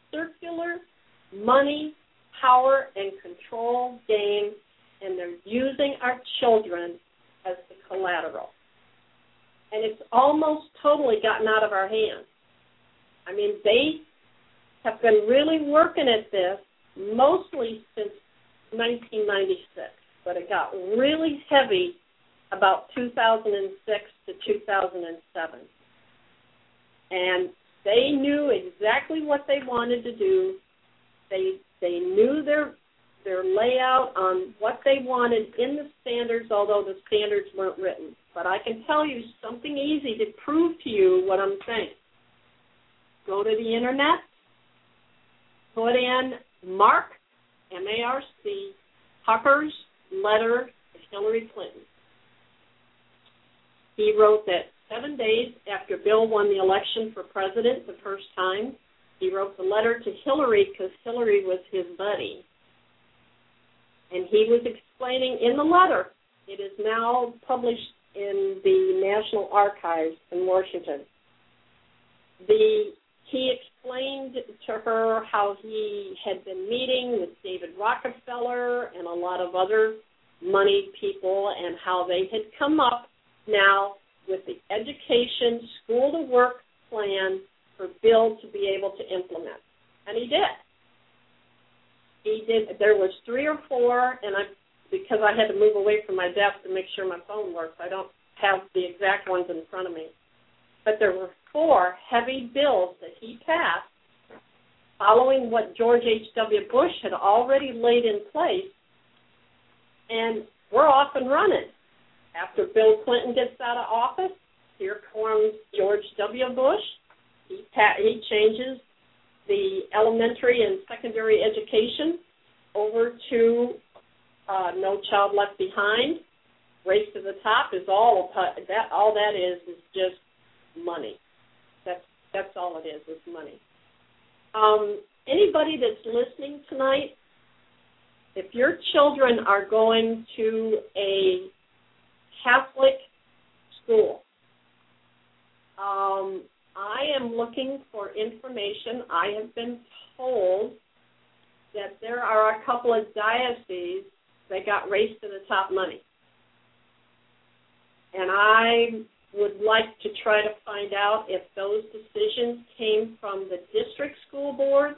circular money, power, and control game, and they're using our children as the collateral. And it's almost totally gotten out of our hands. I mean, they have been really working at this mostly since 1996, but it got really heavy about 2006 to 2007. And they knew exactly what they wanted to do. They knew their layout on what they wanted in the standards, although the standards weren't written. But I can tell you something easy to prove to you what I'm saying. Go to the Internet, put in Mark, M-A-R-C, Hucker's letter to Hillary Clinton. He wrote that 7 days after Bill won the election for president the first time, he wrote the letter to Hillary because Hillary was his buddy. And he was explaining in the letter, it is now published in the National Archives in Washington. He explained to her how he had been meeting with David Rockefeller and a lot of other moneyed people and how they had come up now with the education school-to-work plan for Bill to be able to implement. And he did. There was 3 or 4, and because I had to move away from my desk to make sure my phone works, I don't have the exact ones in front of me. But there were 4 heavy bills that he passed following what George H.W. Bush had already laid in place, and we're off and running. After Bill Clinton gets out of office, here comes George W. Bush. He changes the elementary and secondary education over to No Child Left Behind. Race to the Top is all that is just money. That's all it is money. Anybody that's listening tonight, if your children are going to a Catholic school, I am looking for information. I have been told that there are a couple of dioceses that got Race to the Top money. And I would like to try to find out if those decisions came from the district school board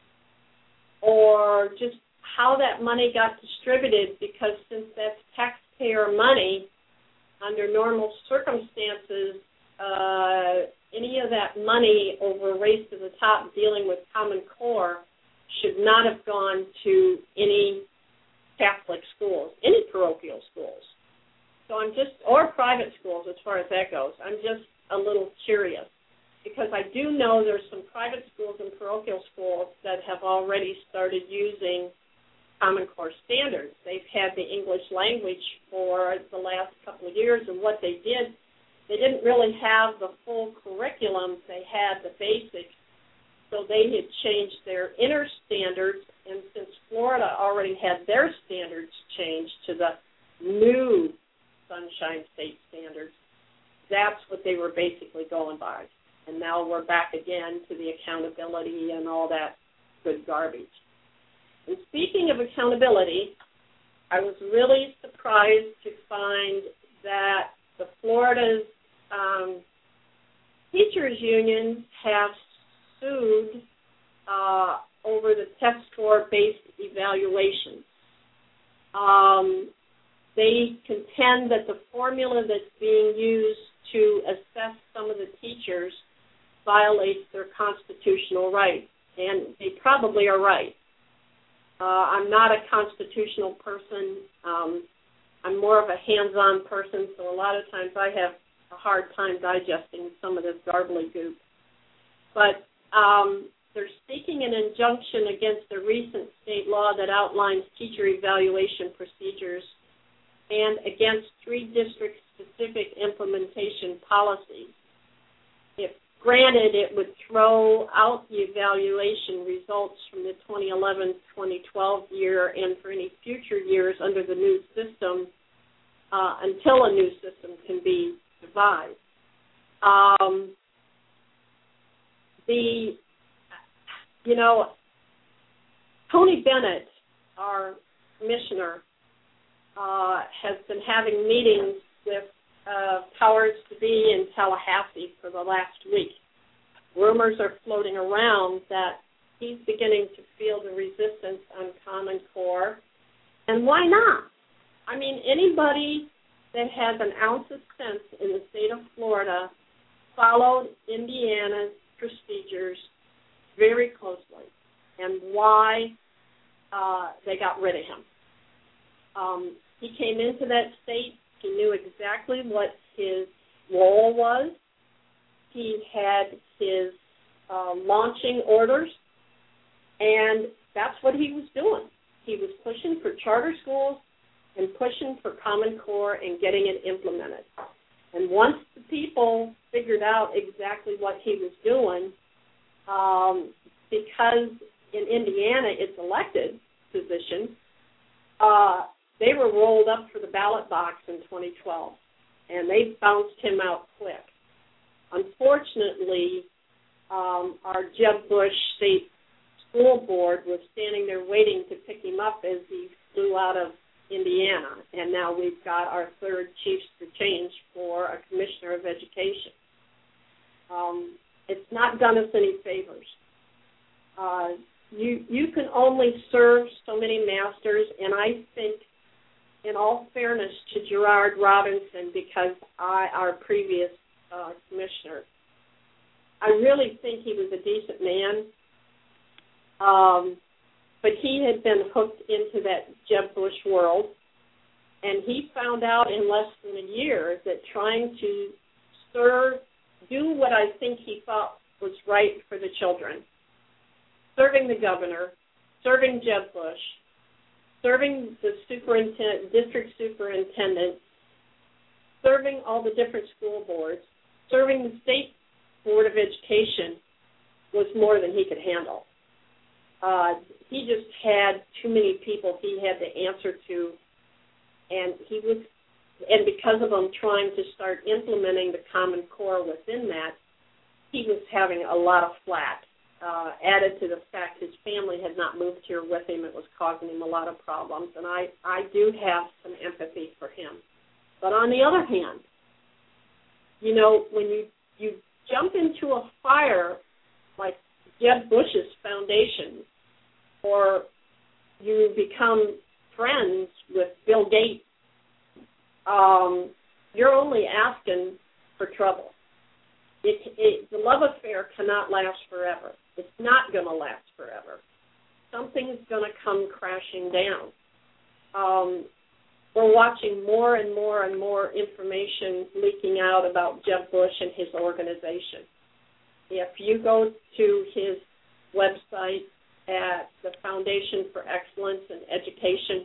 or just how that money got distributed, because since that's taxpayer money, under normal circumstances, any of that money over Race to the Top dealing with Common Core should not have gone to any Catholic schools, any parochial schools. So or private schools as far as that goes. I'm just a little curious because I do know there's some private schools and parochial schools that have already started using Common Core standards. They've had the English language for the last couple of years, and what they did, they didn't really have the full curriculum. They had the basics, so they had changed their inner standards, and since Florida already had their standards changed to the new Sunshine State standards, that's what they were basically going by. And now we're back again to the accountability and all that good garbage. And speaking of accountability, I was really surprised to find that the Florida's teachers union have sued over the test score-based evaluations. They contend that the formula that's being used to assess some of the teachers violates their constitutional rights, and they probably are right. I'm not a constitutional person. I'm more of a hands-on person, so a lot of times I have a hard time digesting some of this gobbledygook. But they're seeking an injunction against a recent state law that outlines teacher evaluation procedures and against 3 district-specific implementation policies. If granted, it would throw out the evaluation results from the 2011-2012 year and for any future years under the new system until a new system can be devised. Tony Bennett, our commissioner, has been having meetings with powers to be in Tallahassee for the last week. Rumors are floating around that he's beginning to feel the resistance on Common Core. And why not? I mean, anybody that has an ounce of sense in the state of Florida followed Indiana's procedures very closely and why they got rid of him. He came into that state. He knew exactly what his role was. He had his launching orders, and that's what he was doing. He was pushing for charter schools and pushing for Common Core and getting it implemented. And once the people figured out exactly what he was doing, because in Indiana it's elected position, they were rolled up for the ballot box in 2012, and they bounced him out quick. Unfortunately, our Jeb Bush State School Board was standing there waiting to pick him up as he flew out of Indiana, and now we've got our third chiefs for change for a commissioner of education. It's not done us any favors. You can only serve so many masters, and I think, in all fairness to Gerard Robinson, because our previous commissioner, I really think he was a decent man, but he had been hooked into that Jeb Bush world, and he found out in less than a year that trying to do what I think he thought was right for the children, serving the governor, serving Jeb Bush, serving the district superintendent, serving all the different school boards, serving the state board of education was more than he could handle. He just had too many people he had to answer to, and because of him trying to start implementing the Common Core within that, he was having a lot of flack. Added to the fact his family had not moved here with him, it was causing him a lot of problems, and I do have some empathy for him. But on the other hand, when you jump into a fire like Jeb Bush's foundation, or you become friends with Bill Gates, you're only asking for trouble. The love affair cannot last forever. It's not going to last forever. Something's going to come crashing down. We're watching more and more and more information leaking out about Jeb Bush and his organization. If you go to his website at the Foundation for Excellence in Education,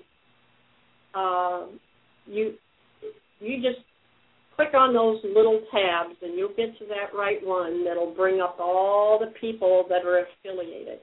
you just click on those little tabs and you'll get to that right one that'll bring up all the people that are affiliated.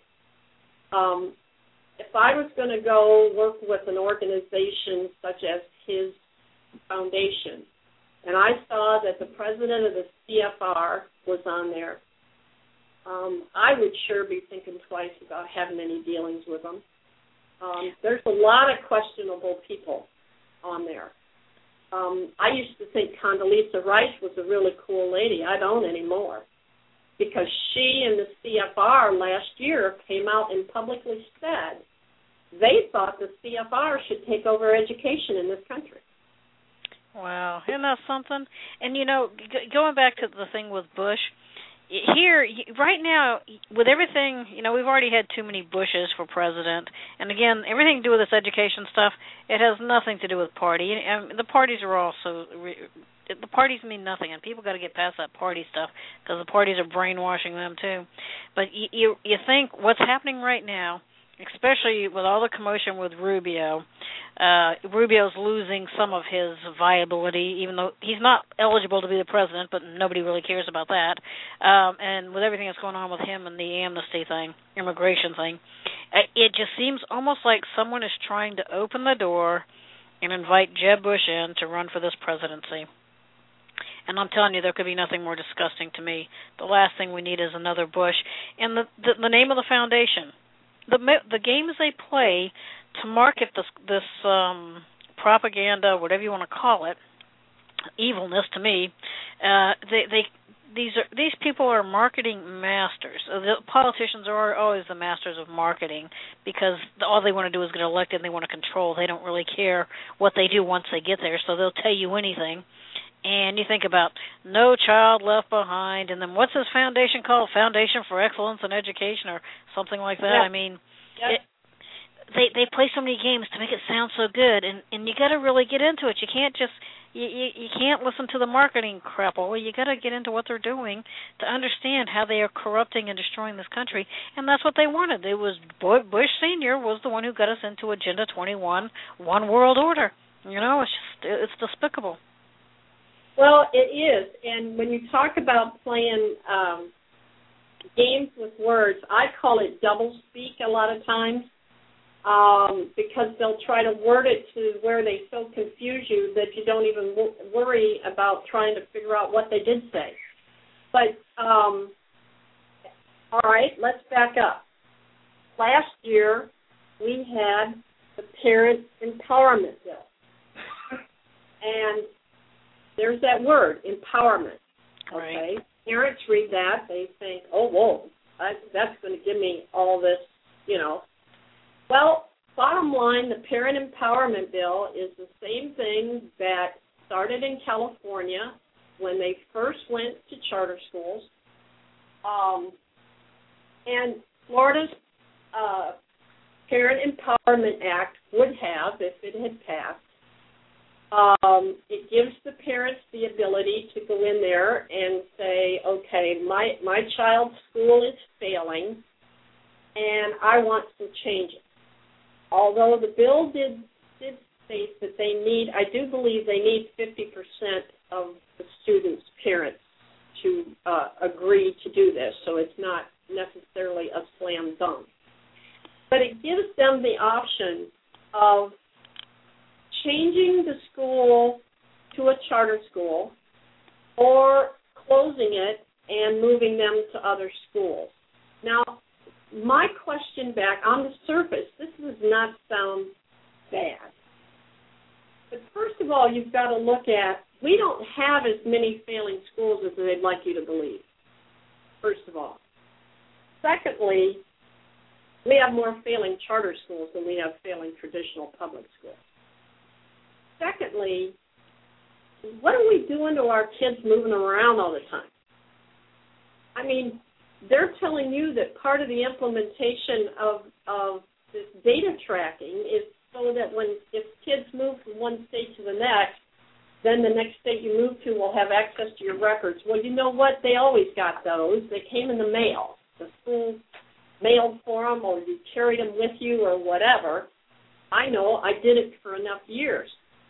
If I was going to go work with an organization such as his foundation, and I saw that the president of the CFR was on there, I would sure be thinking twice about having any dealings with them. There's a lot of questionable people on there. I used to think Condoleezza Rice was a really cool lady. I don't anymore, because she and the CFR last year came out and publicly said they thought the CFR should take over education in this country. Wow, isn't that something? And, going back to the thing with Bush, here, right now, with everything, we've already had too many Bushes for president. And, again, everything to do with this education stuff, it has nothing to do with party. And the parties are also, the parties mean nothing, and people got to get past that party stuff because the parties are brainwashing them, too. But you think what's happening right now, especially with all the commotion with Rubio, Rubio's losing some of his viability, even though he's not eligible to be the president, but nobody really cares about that. And with everything that's going on with him and the amnesty thing, immigration thing, it just seems almost like someone is trying to open the door and invite Jeb Bush in to run for this presidency. And I'm telling you, there could be nothing more disgusting to me. The last thing we need is another Bush. And the name of the foundation, the games they play to market this propaganda, whatever you want to call it, evilness to me. These people are marketing masters. The politicians are always the masters of marketing because all they want to do is get elected and they want to control. They don't really care what they do once they get there, so they'll tell you anything. And you think about No Child Left Behind, and then what's this foundation called? Foundation for Excellence in Education or something like that. Yeah. I mean, yep. They play so many games to make it sound so good, and you got to really get into it. You can't just you can't listen to the marketing crap. Well, you got to get into what they're doing to understand how they are corrupting and destroying this country, and that's what they wanted. It was Bush Sr. was the one who got us into Agenda 21, One World Order. It's despicable. Well, it is, and when you talk about playing games with words, I call it doublespeak a lot of times. Because they'll try to word it to where they so confuse you that you don't even worry about trying to figure out what they did say. But, all right, let's back up. Last year, we had the Parent Empowerment Bill. And there's that word, empowerment. Okay? Right. Parents read that, they think, oh, whoa, that's going to give me all this, Well, bottom line, the Parent Empowerment Bill is the same thing that started in California when they first went to charter schools. And Florida's Parent Empowerment Act would have, if it had passed, it gives the parents the ability to go in there and say, okay, my child's school is failing, and I want some changes. Although the bill did state that I do believe they need 50% of the students' parents to agree to do this, so it's not necessarily a slam dunk. But it gives them the option of changing the school to a charter school or closing it and moving them to other schools. Now, my question back, on the surface, this does not sound bad. But first of all, you've got to look at, we don't have as many failing schools as they'd like you to believe, first of all. Secondly, we have more failing charter schools than we have failing traditional public schools. Secondly, what are we doing to our kids moving them around all the time? I mean, they're telling you that part of the implementation of this data tracking is so that if kids move from one state to the next, then the next state you move to will have access to your records. Well, you know what? They always got those. They came in the mail. The school mailed for them, or you carried them with you, or whatever. I know. I did it for enough years.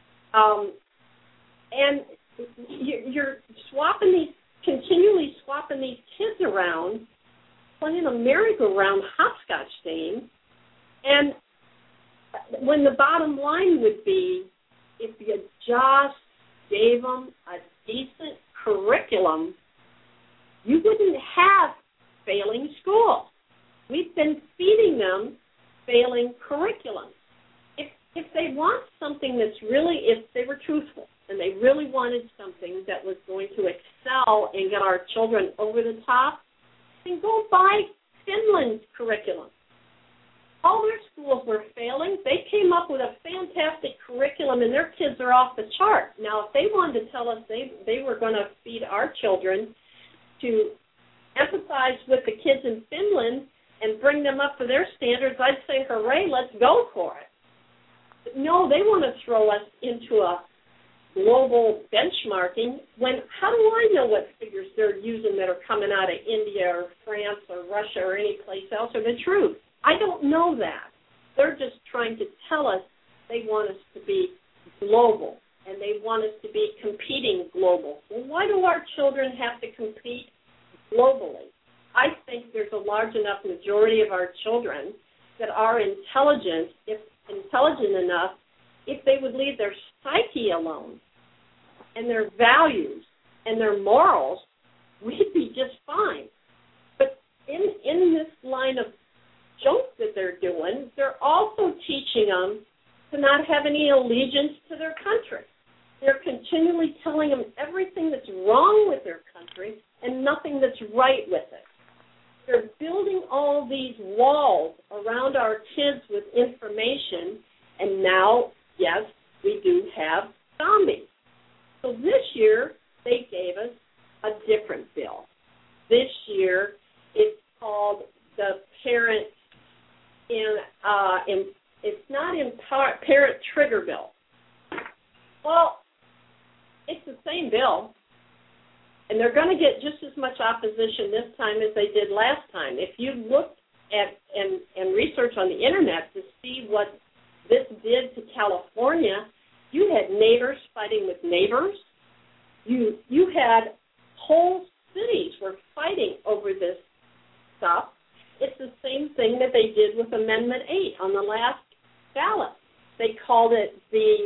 And you're continually swapping these kids around, playing a merry-go-round hopscotch game, and when the bottom line would be, if you just gave them a decent curriculum, you wouldn't have failing schools. We've been feeding them failing curriculum. If they want something that's really, if they were truthful and they really wanted something that was going to excel and get our children over the top, then go buy Finland's curriculum. All their schools were failing. They came up with a fantastic curriculum, and their kids are off the chart. Now, if they wanted to tell us they were going to feed our children to empathize with the kids in Finland and bring them up to their standards, I'd say, hooray, let's go for it. But no, they want to throw us into a global benchmarking when how do I know what figures they're using that are coming out of India or France or Russia or any place else are the truth? I don't know that. They're just trying to tell us they want us to be global and they want us to be competing global. Well, why do our children have to compete globally? I think there's a large enough majority of our children that are intelligent enough, if they would leave their psyche alone and their values and their morals, we'd be just fine. But in this line of junk that they're doing, they're also teaching them to not have any allegiance to their country. They're continually telling them everything that's wrong with their country and nothing that's right with it. They're building all these walls around our kids with information, and now, yes, we do have zombies. So this year, they gave us a different bill. This year, it's called the Parent Parent Trigger Bill. Well, it's the same bill, and they're going to get just as much opposition this time as they did last time. If you look at and research on the Internet to see what this did to California, you had neighbors fighting with neighbors. You had whole cities were fighting over this stuff. It's the same thing that they did with Amendment 8 on the last ballot. They called it the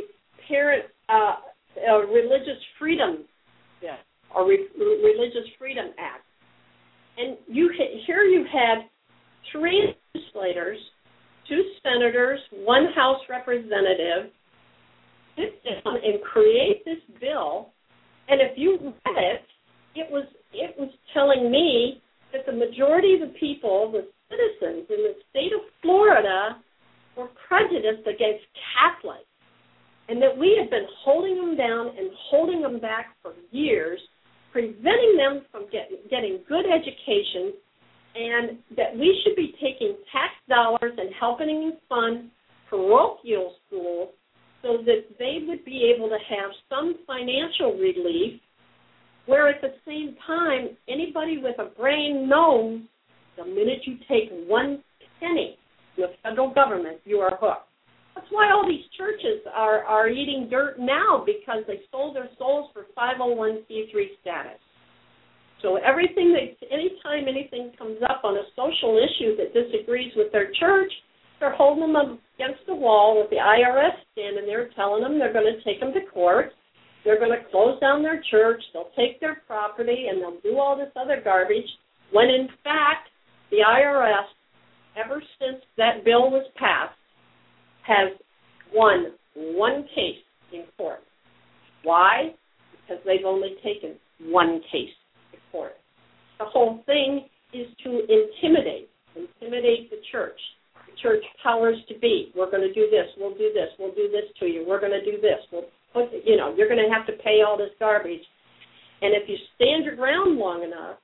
Religious Freedom Bill, or Religious Freedom Act. And here you had 3 legislators, 2 senators, 1 House representative sit down and create this bill. And if you read it, it was telling me that the majority of the people, the citizens in the state of Florida, were prejudiced against Catholics, and that we had been holding them down and holding them back for years, preventing them from getting good education, and that we should be taking tax dollars and helping fund parochial schools so that they would be able to have some financial relief, where at the same time, anybody with a brain knows the minute you take 1 penny from the federal government, you are hooked. That's why all these churches are eating dirt now, because they sold their souls for 501c3 status. So anytime anything comes up on a social issue that disagrees with their church, they're holding them against the wall with the IRS standing there telling them they're going to take them to court. They're going to close down their church, they'll take their property, and they'll do all this other garbage, when in fact the IRS, ever since that bill was passed, has won 1 case in court. Why? Because they've only taken 1 case to court. The whole thing is to intimidate the church. The church powers to be. We're going to do this, we'll do this to you, we're going to do this, you're going to have to pay all this garbage. And if you stand your ground long enough,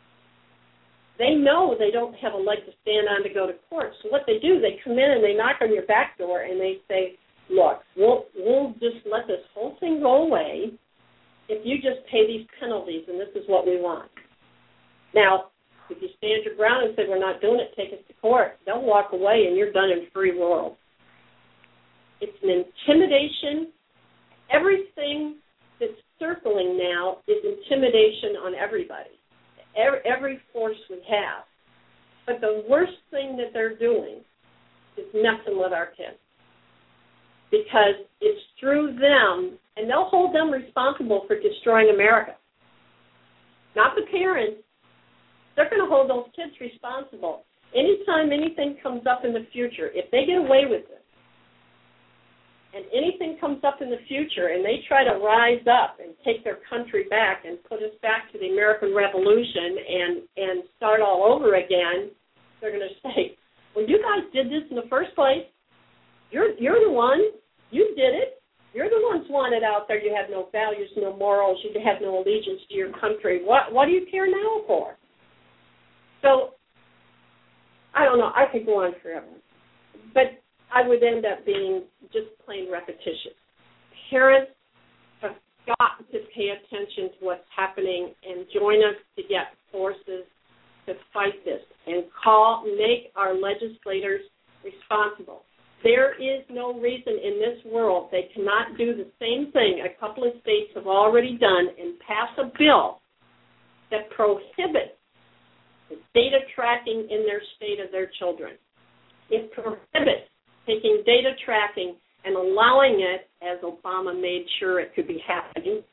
they know they don't have a leg to stand on to go to court. So what they do, they come in and they knock on your back door and they say, look, we'll just let this whole thing go away if you just pay these penalties, and this is what we want. Now, if you stand your ground and say, we're not doing it, take us to court, they'll walk away and you're done in free world. It's an intimidation. Everything that's circling now is intimidation on everybody, every force we have. But the worst thing that they're doing is messing with our kids, because it's through them, and they'll hold them responsible for destroying America. Not the parents. They're going to hold those kids responsible. Anytime anything comes up in the future, if they get away with it, and anything comes up in the future and they try to rise up and take their country back and put us back to the American Revolution and start all over again, they're going to say, well, you guys did this in the first place. You're the one. You did it. You're the ones wanted out there. You have no values, no morals. You have no allegiance to your country. What do you care now for? So, I don't know. I could go on forever. But I would end up being just plain repetitious. Parents have got to pay attention to what's happening and join us to get forces to fight this and make our legislators responsible. There is no reason in this world they cannot do the same thing a couple of states have already done and pass a bill that prohibits the data tracking in their state of their children. It prohibits taking data tracking and allowing it, as Obama made sure it could be happening,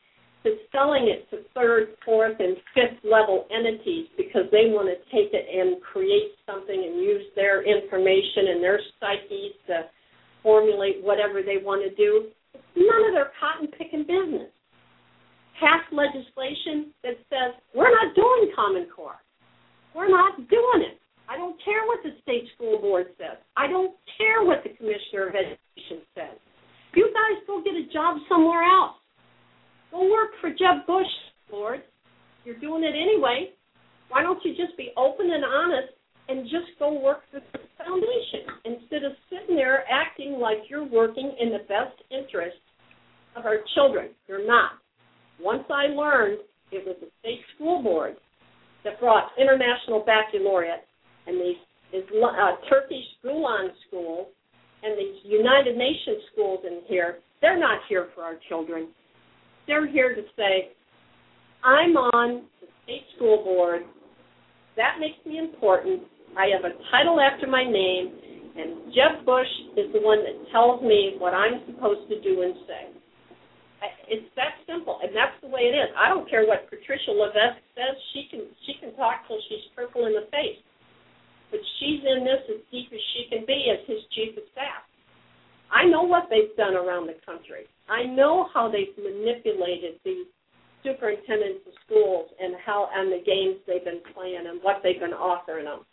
to selling it to third, fourth, and fifth level entities because they want to take it and create something and use their information and their psyches to formulate whatever they want to do. It's none of their cotton-picking business. Pass legislation that says, we're not doing Common Core. We're not doing it. I don't care what the state school board says. I don't care what the commissioner of education says. You guys go get a job somewhere else. Go work for Jeb Bush, Lord. You're doing it anyway. Why don't you just be open and honest and just go work for the foundation instead of sitting there acting like you're working in the best interest of our children? You're not. Once I learned it was the state school board that brought International Baccalaureate and these Turkish Gulen schools and these United Nations schools in here, they're not here for our children. They're here to say, I'm on the state school board. That makes me important. I have a title after my name, and Jeb Bush is the one that tells me what I'm supposed to do and say. It's that simple, and that's the way it is. I don't care what Patricia Levesque says. She can talk till she's purple in the face. But she's in this as deep as she can be as his chief of staff. I know what they've done around the country. I know how they've manipulated the superintendents of schools and the games they've been playing and what they've been offering them.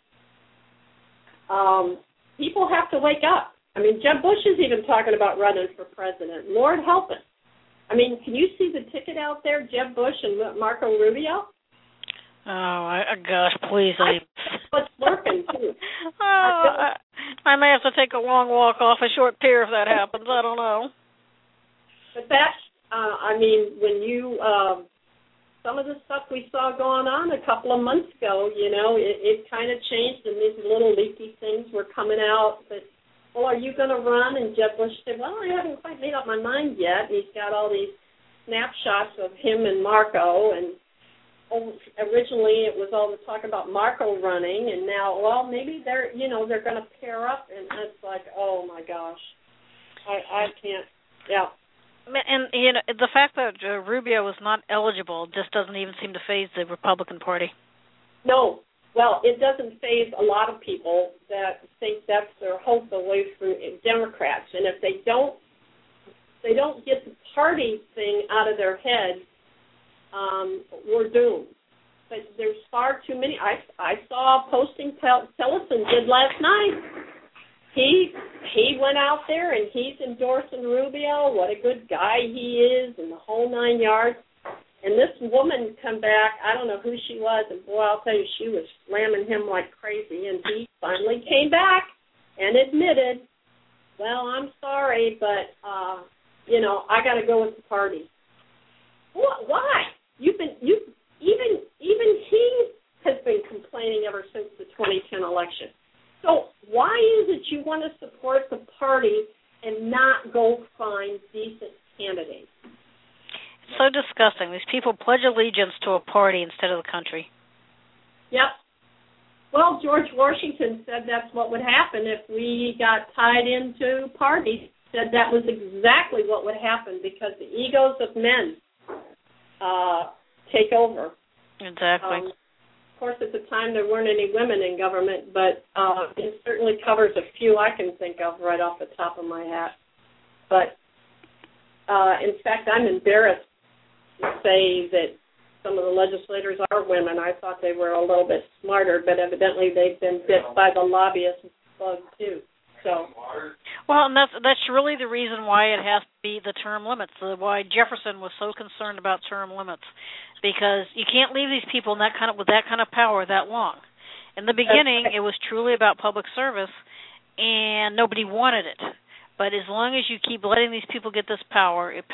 People have to wake up. I mean, Jeb Bush is even talking about running for president. Lord help us. I mean, can you see the ticket out there, Jeb Bush and Marco Rubio? Oh, gosh, please. What's lurking, too? I may have to take a long walk off a short pier if that happens. I don't know. But that's, I mean, when you, some of the stuff we saw going on a couple of months ago, you know, it kind of changed, and these little leaky things were coming out. But, well, are you going to run? And Jeb Bush said, well, I haven't quite made up my mind yet. And he's got all these snapshots of him and Marco, and originally it was all the talk about Marco running, and now, well, maybe they're going to pair up, and it's like, oh my gosh, I can't, yeah. And you know, the fact that Rubio was not eligible just doesn't even seem to faze the Republican Party. No, well, it doesn't faze a lot of people that think that's their hope away from Democrats, and if they don't get the party thing out of their head, we're doomed. But there's far too many. I saw a posting Tellison did last night. He went out there and he's endorsing Rubio. What a good guy he is, and the whole 9 yards. And this woman come back. I don't know who she was, and boy, I'll tell you, she was slamming him like crazy. And he finally came back and admitted, well, I'm sorry, but I got to go with the party. What? Why? Even he has been complaining ever since the 2010 election. So why is it you want to support the party and not go find decent candidates? It's so disgusting. These people pledge allegiance to a party instead of the country. Yep. Well, George Washington said that's what would happen if we got tied into parties. Said that was exactly what would happen because the egos of men take over. Exactly. Of course, at the time there weren't any women in government, but it certainly covers a few I can think of right off the top of my hat. But, in fact, I'm embarrassed to say that some of the legislators are women. I thought they were a little bit smarter, but evidently they've been bit by the lobbyist bug, too. So. Well, and that's really the reason why it has to be the term limits, why Jefferson was so concerned about term limits, because you can't leave these people with that kind of power that long. In the beginning, it was truly about public service, and nobody wanted it. But as long as you keep letting these people get this power, it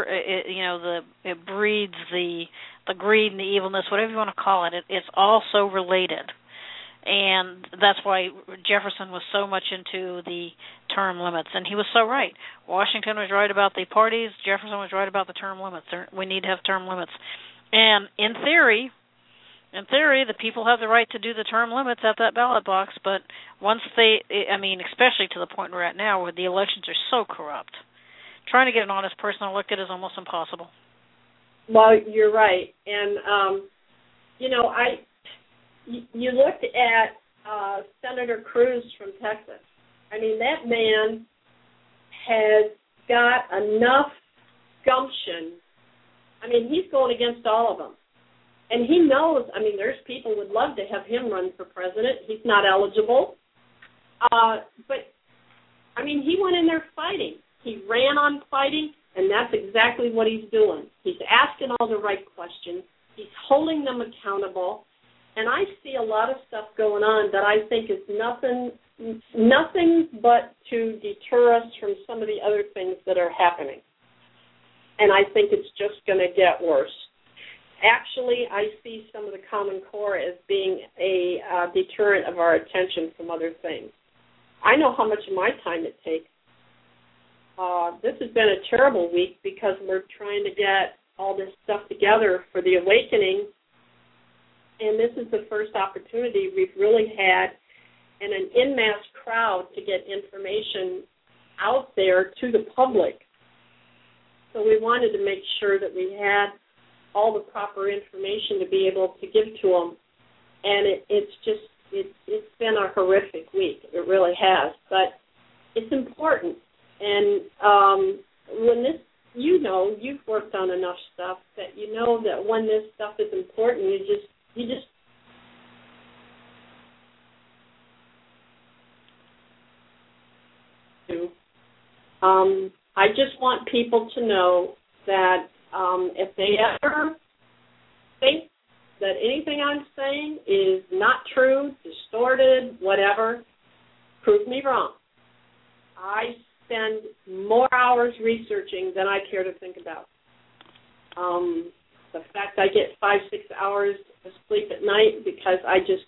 breeds the greed and the evilness, whatever you want to call it. It's all so related. And that's why Jefferson was so much into the term limits. And he was so right. Washington was right about the parties. Jefferson was right about the term limits. We need to have term limits. And in theory, the people have the right to do the term limits at that ballot box. But once especially to the point we're at now where the elections are so corrupt, trying to get an honest person elected is almost impossible. Well, you're right. And, you looked at Senator Cruz from Texas. I mean, that man has got enough gumption. I mean, he's going against all of them. And he knows, I mean, there's people who would love to have him run for president. He's not eligible. But, I mean, he went in there fighting. He ran on fighting, and that's exactly what he's doing. He's asking all the right questions. He's holding them accountable. And I see a lot of stuff going on that I think is nothing but to deter us from some of the other things that are happening. And I think it's just going to get worse. Actually, I see some of the Common Core as being a deterrent of our attention from other things. I know how much of my time it takes. This has been a terrible week because we're trying to get all this stuff together for the awakening, and this is the first opportunity we've really had in an en masse crowd to get information out there to the public. So we wanted to make sure that we had all the proper information to be able to give to them, and it's been a horrific week. It really has, but it's important. And when this, you've worked on enough stuff that you know that when this stuff is important, you just. I just want people to know that if they ever think that anything I'm saying is not true, distorted, whatever, prove me wrong. I spend more hours researching than I care to think about. The fact I get 5-6 hours of sleep at night because I just,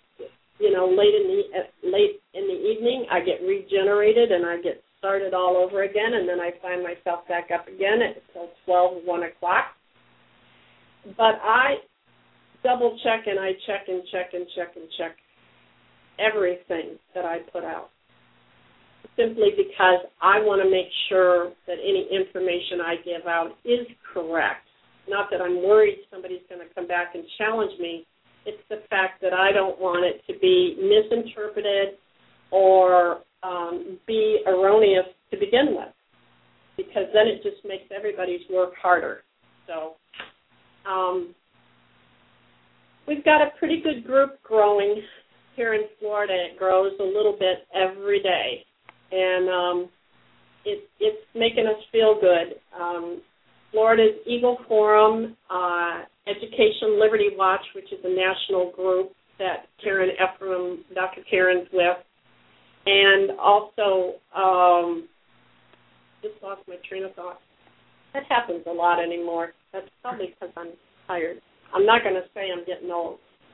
late in the evening I get regenerated and I get started all over again, and then I find myself back up again until 12 or 1 o'clock. But I double check and I check and check and check and check everything that I put out, simply because I want to make sure that any information I give out is correct. Not that I'm worried somebody's going to come back and challenge me. It's the fact that I don't want it to be misinterpreted or be erroneous to begin with, because then it just makes everybody's work harder. So we've got a pretty good group growing here in Florida. It grows a little bit every day, and it's making us feel good. Florida's Eagle Forum, Education Liberty Watch, which is a national group that Dr. Karen's with, and also, just lost my train of thought. That happens a lot anymore. That's probably because I'm tired. I'm not going to say I'm getting old.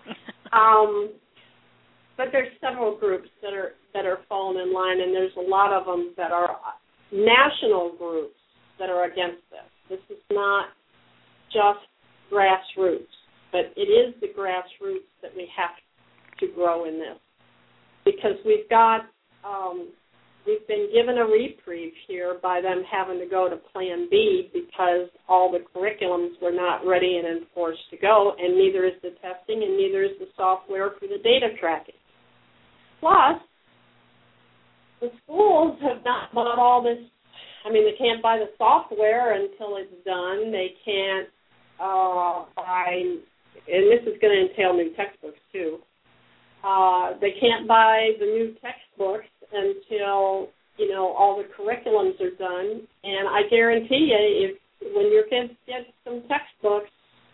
But there's several groups that are falling in line, and there's a lot of them that are national groups that are against this. This is not just grassroots, but it is the grassroots that we have to grow in this, because we've been given a reprieve here by them having to go to Plan B because all the curriculums were not ready and enforced to go, and neither is the testing and neither is the software for the data tracking. Plus, the schools have not bought all this. I mean, they can't buy the software until it's done. They can't buy, and this is going to entail new textbooks too. They can't buy the new textbooks until, all the curriculums are done. And I guarantee you, when your kids get some textbooks,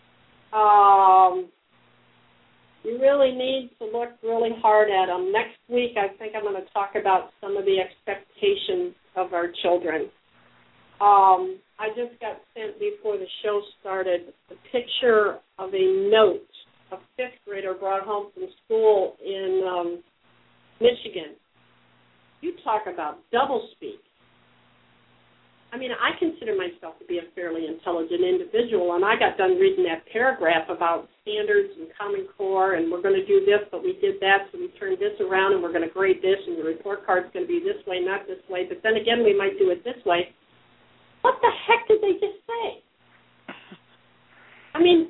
you really need to look really hard at them. Next week, I think I'm going to talk about some of the expectations of our children. I just got sent before the show started a picture of a note a fifth grader brought home from school in Michigan. You talk about doublespeak. I mean, I consider myself to be a fairly intelligent individual, and I got done reading that paragraph about standards and Common Core, and we're going to do this, but we did that, so we turned this around, and we're going to grade this, and the report card's going to be this way, not this way, but then again, we might do it this way. What the heck did they just say? I mean,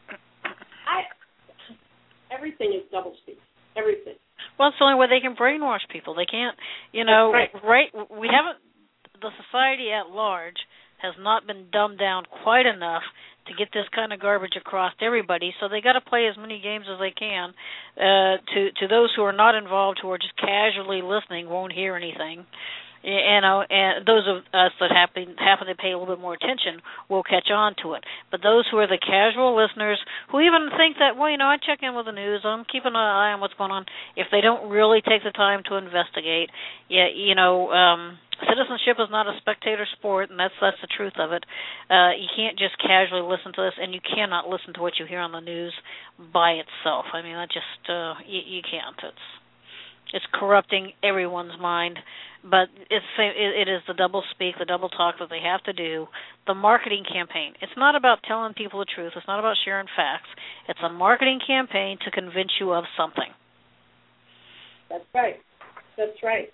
everything is doublespeak. Everything. Well, it's the only way they can brainwash people. They can't, right? We haven't. The society at large has not been dumbed down quite enough to get this kind of garbage across to everybody. So they got to play as many games as they can. To those who are not involved, who are just casually listening, won't hear anything. And those of us that happen to pay a little bit more attention will catch on to it. But those who are the casual listeners, who even think that, I check in with the news, I'm keeping an eye on what's going on, if they don't really take the time to investigate, citizenship is not a spectator sport, and that's the truth of it. You can't just casually listen to this, and you cannot listen to what you hear on the news by itself. I mean, that just you can't. It's corrupting everyone's mind. But it is the double speak, the double talk that they have to do, the marketing campaign. It's not about telling people the truth. It's not about sharing facts. It's a marketing campaign to convince you of something. That's right. That's right.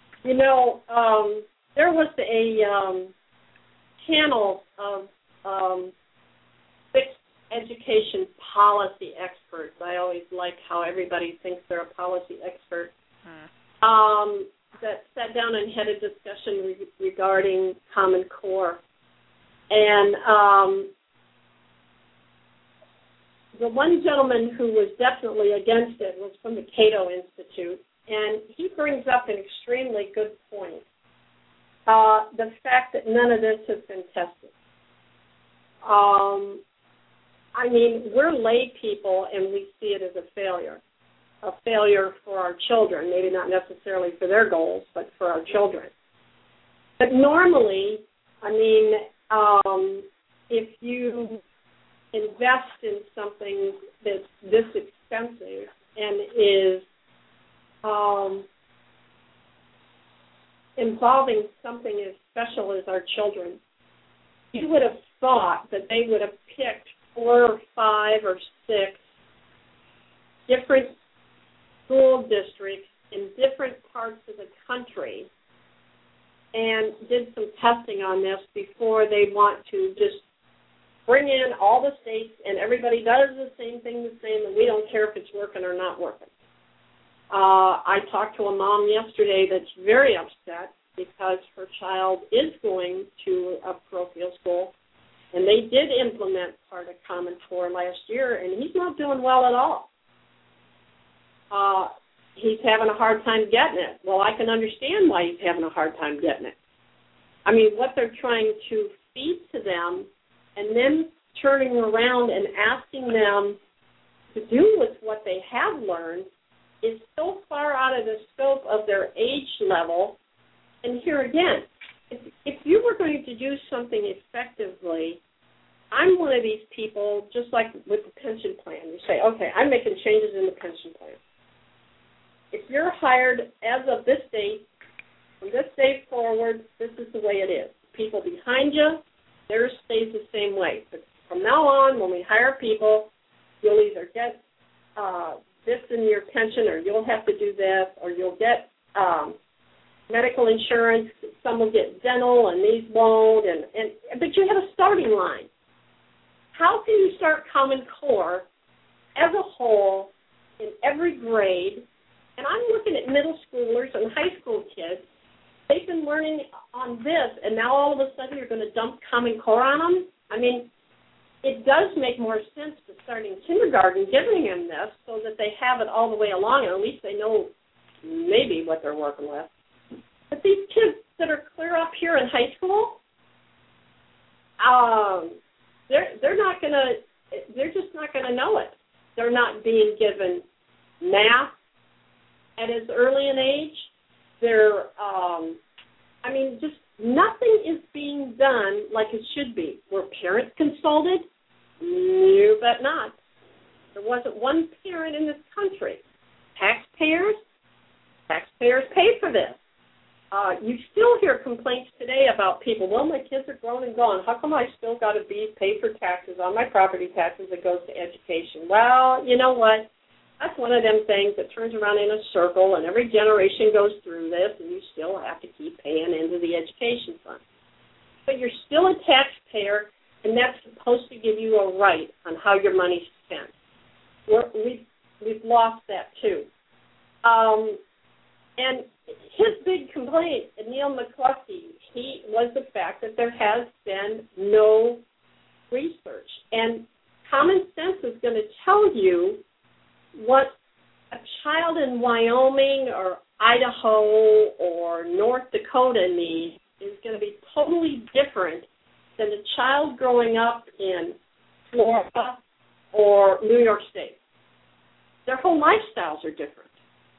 There was a panel of fixed education policy experts. I always like how everybody thinks they're a policy expert. That sat down and had a discussion regarding Common Core. And the one gentleman who was definitely against it was from the Cato Institute, and he brings up an extremely good point, the fact that none of this has been tested. We're lay people, and we see it as a failure for our children, maybe not necessarily for their goals, but for our children. But normally, if you invest in something that's this expensive and is involving something as special as our children, you would have thought that they would have picked 4 or 5 or 6 different school districts in different parts of the country and did some testing on this before they want to just bring in all the states and everybody does the same thing the same, and we don't care if it's working or not working. I talked to a mom yesterday that's very upset because her child is going to a parochial school, and they did implement part of Common Core last year, and he's not doing well at all. He's having a hard time getting it. Well, I can understand why he's having a hard time getting it. What they're trying to feed to them and then turning around and asking them to do with what they have learned is so far out of the scope of their age level. And here again, if you were going to do something effectively, I'm one of these people, just like with the pension plan. You say, okay, I'm making changes in the pension plan. If you're hired as of this date, from this date forward, this is the way it is. People behind you, theirs stays the same way. But from now on, when we hire people, you'll either get this in your pension, or you'll have to do this, or you'll get medical insurance. Some will get dental, and these won't. But you have a starting line. How can you start Common Core as a whole in every grade? And I'm looking at middle schoolers and high school kids. They've been learning on this, and now all of a sudden you're going to dump Common Core on them? It does make more sense to start in kindergarten giving them this so that they have it all the way along, and at least they know maybe what they're working with. But these kids that are clear up here in high school, they're just not going to know it. They're not being given math at as early an age. Just nothing is being done like it should be. Were parents consulted? You bet not. There wasn't one parent in this country. Taxpayers pay for this. You still hear complaints today about people, well, my kids are grown and gone. How come I still got to pay for taxes on my property taxes that goes to education? Well, you know what? That's one of them things that turns around in a circle, and every generation goes through this, and you still have to keep paying into the education fund. But you're still a taxpayer, and that's supposed to give you a right on how your money's spent. We've lost that too. And his big complaint, Neil McCluskey, was the fact that there has been no research. And common sense is going to tell you what a child in Wyoming or Idaho or North Dakota needs is going to be totally different than a child growing up in Florida or New York State. Their whole lifestyles are different.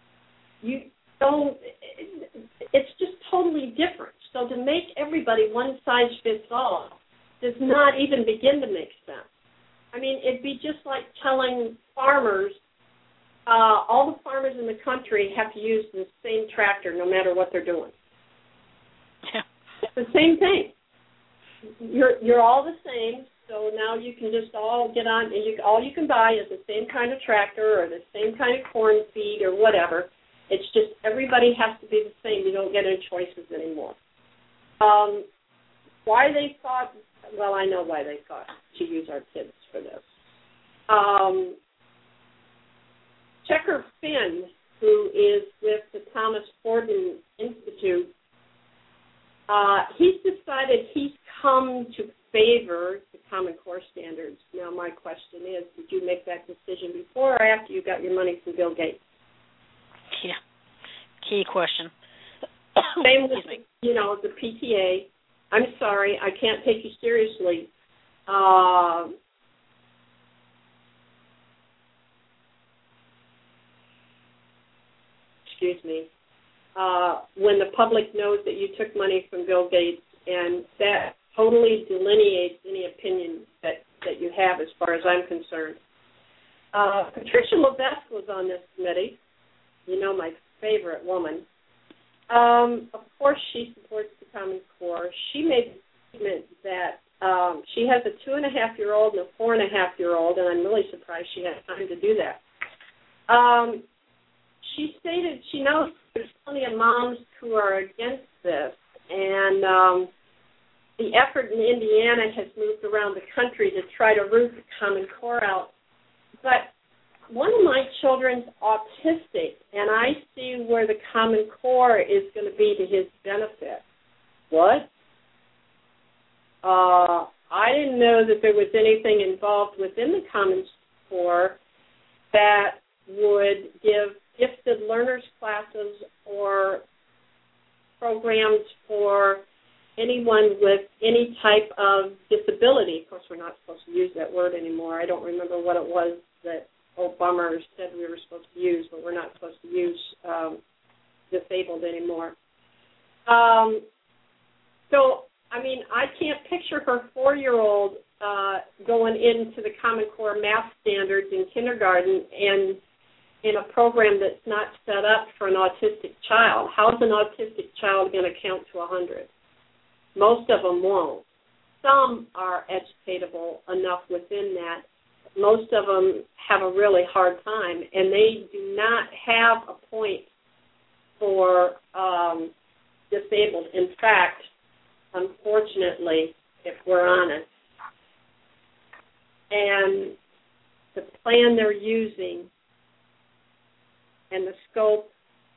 It's just totally different. So to make everybody one size fits all does not even begin to make sense. I mean, it'd be just like telling farmers, all the farmers in the country have to use the same tractor no matter what they're doing. Yeah. It's the same thing. You're all the same, so now you can just all get on, and all you can buy is the same kind of tractor or the same kind of corn feed or whatever. It's just everybody has to be the same. You don't get any choices anymore. Why they thought, well, I know why they thought to use our kids for this. Checker Finn, who is with the Thomas Forden Institute, he's decided he's come to favor the Common Core standards. Now, my question is, did you make that decision before or after you got your money from Bill Gates? Yeah, key question. Same with, the PTA. I'm sorry, I can't take you seriously. Excuse me. When the public knows that you took money from Bill Gates, and that totally delineates any opinion that you have as far as I'm concerned. Patricia Levesque was on this committee. My favorite woman. Of course, she supports the Common Core. She made the statement that she has a 2.5-year-old and a 4.5-year-old, and I'm really surprised she had time to do that. She stated she knows there's plenty of moms who are against this, and the effort in Indiana has moved around the country to try to root the Common Core out. But one of my children's autistic, and I see where the Common Core is going to be to his benefit. What? I didn't know that there was anything involved within the Common Core that would give gifted learners classes or programs for anyone with any type of disability. Of course, we're not supposed to use that word anymore. I don't remember what it was that Obama said we were supposed to use, but we're not supposed to use disabled anymore. So, I mean, I can't picture her 4-year-old going into the Common Core math standards in kindergarten and in a program that's not set up for an autistic child. How is an autistic child going to count to 100? Most of them won't. Some are educatable enough within that. Most of them have a really hard time, and they do not have a point for disabled. In fact, unfortunately, if we're honest, and the plan they're using and the scope,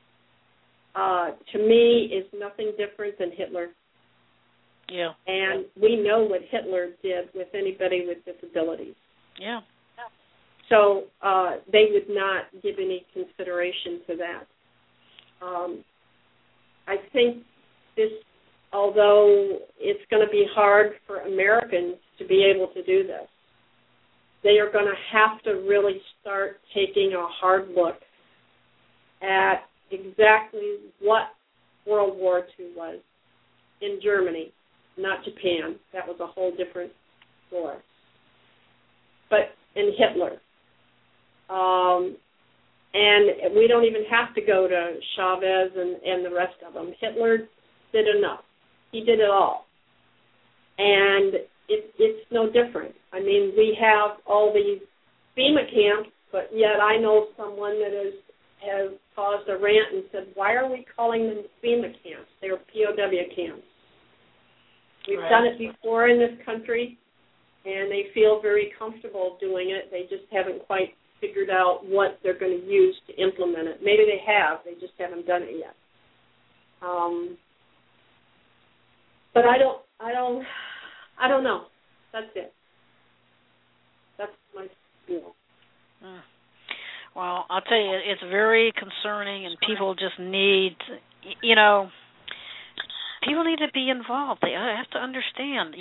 to me, is nothing different than Hitler. Yeah. And we know what Hitler did with anybody with disabilities. Yeah. So they would not give any consideration to that. I think this, although it's going to be hard for Americans to be able to do this, they are going to have to really start taking a hard look at exactly what World War II was in Germany, not Japan. That was a whole different war. But in Hitler. And we don't even have to go to Chavez and the rest of them. Hitler did enough. He did it all. And it's no different. I mean, we have all these FEMA camps, but yet I know someone that has caused a rant and said, why are we calling them FEMA camps? They're POW camps. We've done it before in this country. and they feel very comfortable doing it. They just haven't quite figured out what they're going to use to implement it. Maybe they have. They just haven't done it yet. But I don't know. That's it. That's my feel. Well, I'll tell you, it's very concerning, and people just need, people need to be involved. They have to understand,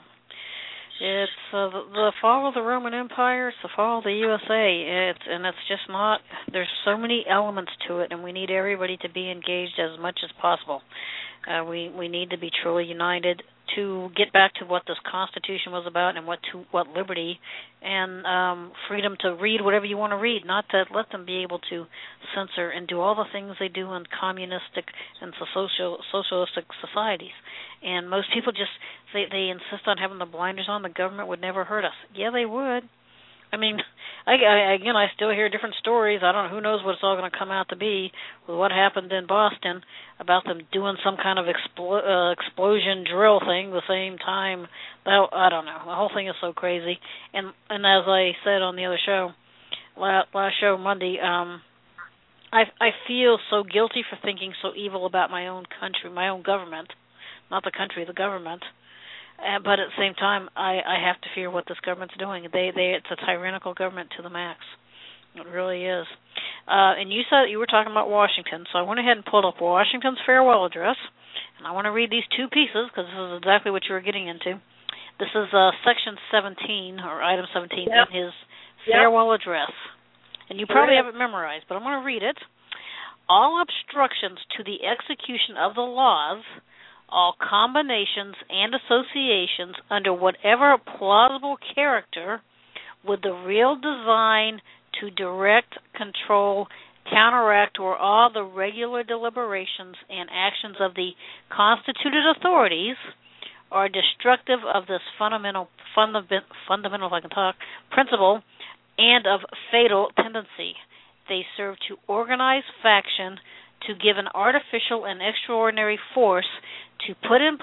it's the fall of the Roman Empire, it's the fall of the USA, it's just not, there's so many elements to it, and we need everybody to be engaged as much as possible. We need to be truly united to get back to what this Constitution was about and what liberty and freedom to read whatever you want to read, not to let them be able to censor and do all the things they do in communistic and socialistic societies. And most people just, they insist on having the blinders on. The government would never hurt us. Yeah, they would. I mean, I still hear different stories. I don't know, who knows what it's all going to come out to be with what happened in Boston about them doing some kind of explosion drill thing the same time. I don't know. The whole thing is so crazy. And as I said on the other show, last show Monday, I feel so guilty for thinking so evil about my own country, my own government, not the country, the government. But at the same time, I have to fear what this government's doing. It's a tyrannical government to the max. It really is. And you said you were talking about Washington, so I went ahead and pulled up Washington's farewell address, and I want to read these two pieces because this is exactly what you were getting into. This is section 17, or item 17, in his farewell address. And you probably have it memorized, but I'm going to read it. All obstructions to the execution of the laws, all combinations and associations under whatever plausible character with the real design to direct, control, counteract, or all the regular deliberations and actions of the constituted authorities are destructive of this fundamental if I can talk, principle and of fatal tendency. They serve to organize faction, to give an artificial and extraordinary force to put in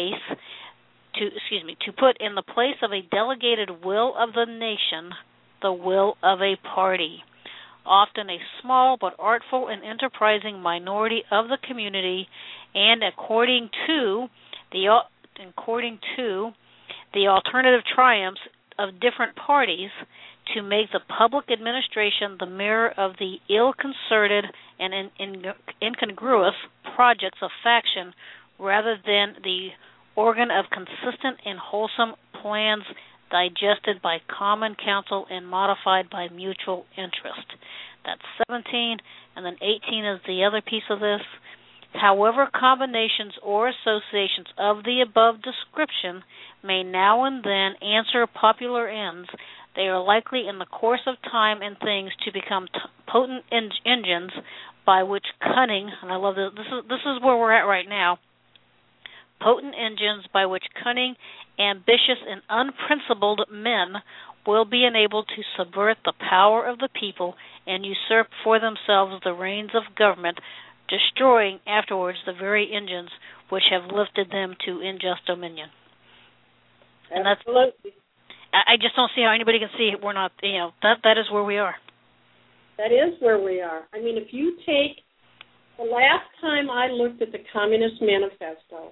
the place of a delegated will of the nation, the will of a party, often a small but artful and enterprising minority of the community, and according to the alternative triumphs of different parties, to make the public administration the mirror of the ill-concerted and incongruous projects of faction rather than the organ of consistent and wholesome plans digested by common counsel and modified by mutual interest. That's 17, and then 18 is the other piece of this. However, combinations or associations of the above description may now and then answer popular ends, they are likely in the course of time and things to become potent engines by which cunning, and I love this, this is where we're at right now, potent engines by which cunning, ambitious, and unprincipled men will be enabled to subvert the power of the people and usurp for themselves the reins of government, destroying afterwards the very engines which have lifted them to unjust dominion. And Absolutely. I just don't see how anybody can see it. We're not, that is where we are. That is where we are. I mean, if you take the last time I looked at the Communist Manifesto,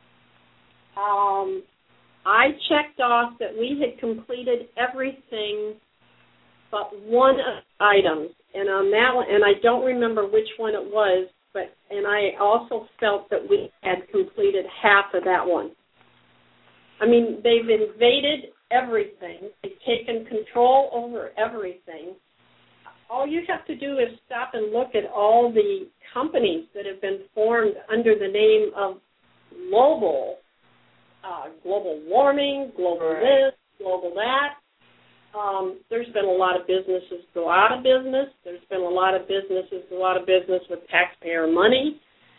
I checked off that we had completed everything but one item, and on that one, and I don't remember which one it was, and I also felt that we had completed half of that one. I mean, they've invaded everything. They've taken control over everything. All you have to do is stop and look at all the companies that have been formed under the name of global warming, global this, global that. There's been a lot of businesses go out of business. There's been a lot of businesses go out of business with taxpayer money.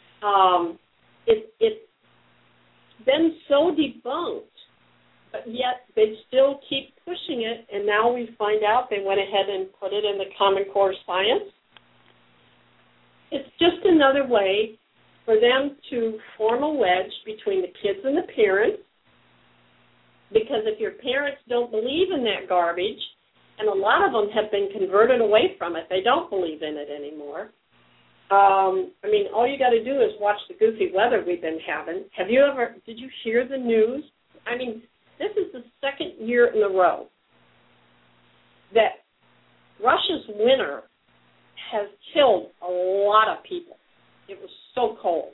It's been so debunked, but yet they still keep pushing it, and now we find out they went ahead and put it in the Common Core Science. It's just another way for them to form a wedge between the kids and the parents Because if your parents don't believe in that garbage, and a lot of them have been converted away from it, they don't believe in it anymore. I mean, all you got to do is watch the goofy weather we've been having. Did you hear the news? I mean, this is the second year in a row that Russia's winter has killed a lot of people. It was so cold.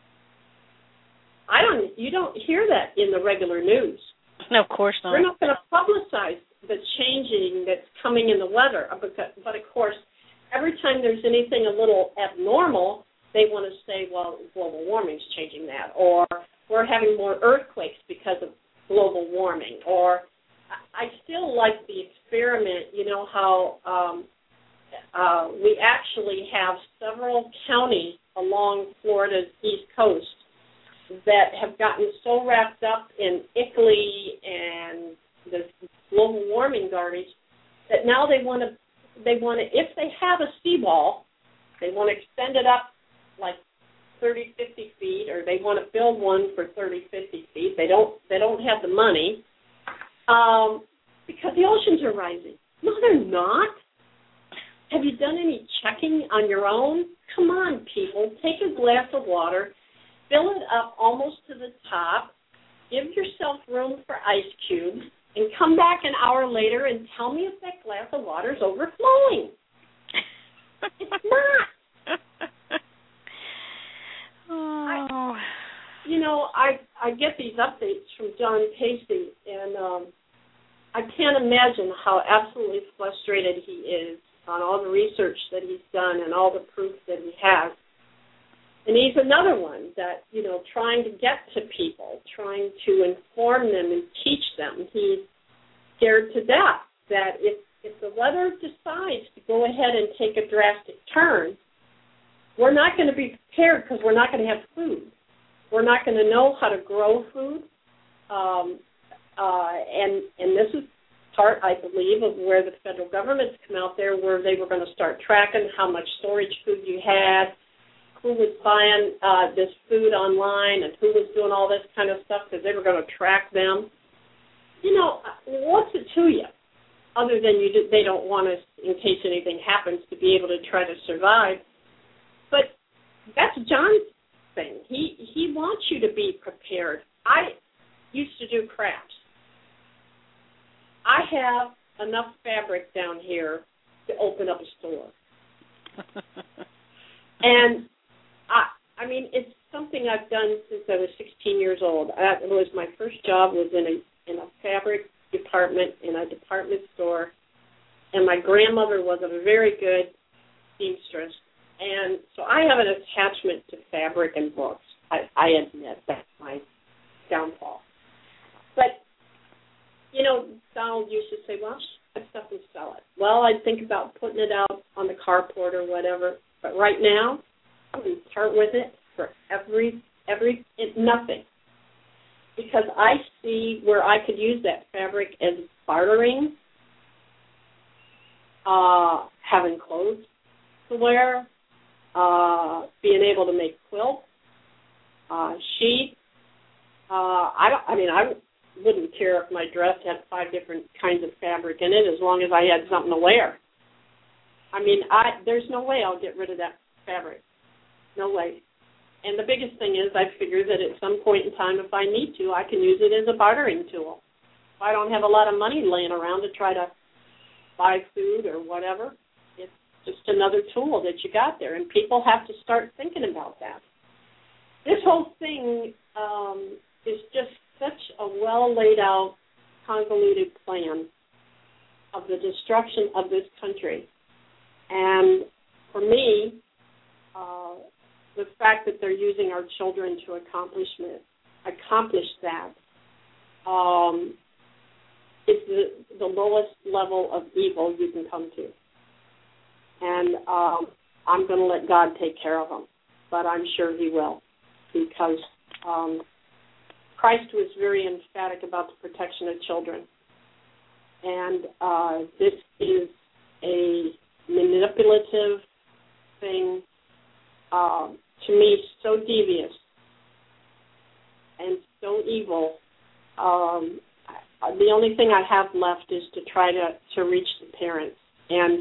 You don't hear that in the regular news. No, of course not. We're not going to publicize the changing that's coming in the weather. But of course, every time there's anything a little abnormal, they want to say, well, global warming's changing that, or we're having more earthquakes because of global warming, or I still like the experiment, you know, how we actually have several counties along Florida's east coast that have gotten so wrapped up in ICLEI and the global warming garbage that now they want to, if they have a seawall, they want to extend it up like 30, 50 feet, or they want to build one for 30, 50 feet. They don't have the money because the oceans are rising. No, they're not. Have you done any checking on your own? Come on, people. Take a glass of water, fill it up almost to the top, give yourself room for ice cubes, and come back an hour later and tell me if that glass of water is overflowing. It's not. Oh. I get these updates from John Casey, and I can't imagine how absolutely frustrated he is on all the research that he's done and all the proof that he has. And he's another one that, trying to get to people, trying to inform them and teach them. He's scared to death that if the weather decides to go ahead and take a drastic turn, we're not going to be prepared because we're not going to have food. We're not going to know how to grow food. And this is part, I believe, of where the federal government's come out there, where they were going to start tracking how much storage food you had, who was buying this food online, and who was doing all this kind of stuff, because they were going to track them. What's it to you? Other than they don't want us, in case anything happens, to be able to try to survive. But that's John's thing. He wants you to be prepared. I used to do crafts. I have enough fabric down here to open up a store. And I mean, it's something I've done since I was 16 years old. It was my first job was in a fabric department in a department store, and my grandmother was a very good seamstress, and so I have an attachment to fabric and books. I admit that's my downfall. But Donald used to say, well, I'll stuff and sell it. Well, I'd think about putting it out on the carport or whatever. But right now, I'm going to part with it for nothing. Because I see where I could use that fabric as bartering, having clothes to wear, being able to make quilts, sheets. I wouldn't care if my dress had 5 different kinds of fabric in it as long as I had something to wear. I mean, there's no way I'll get rid of that fabric. No way. And the biggest thing is I figure that at some point in time, if I need to, I can use it as a bartering tool. If I don't have a lot of money laying around to try to buy food or whatever, it's just another tool that you got there. And people have to start thinking about that. This whole thing is just such a well-laid-out, convoluted plan of the destruction of this country. And for me, the fact that they're using our children to accomplish that is the lowest level of evil you can come to. And I'm going to let God take care of them, but I'm sure he will, because Christ was very emphatic about the protection of children. And this is a manipulative thing, to me, so devious and so evil. only thing I have left is to try to reach the parents and,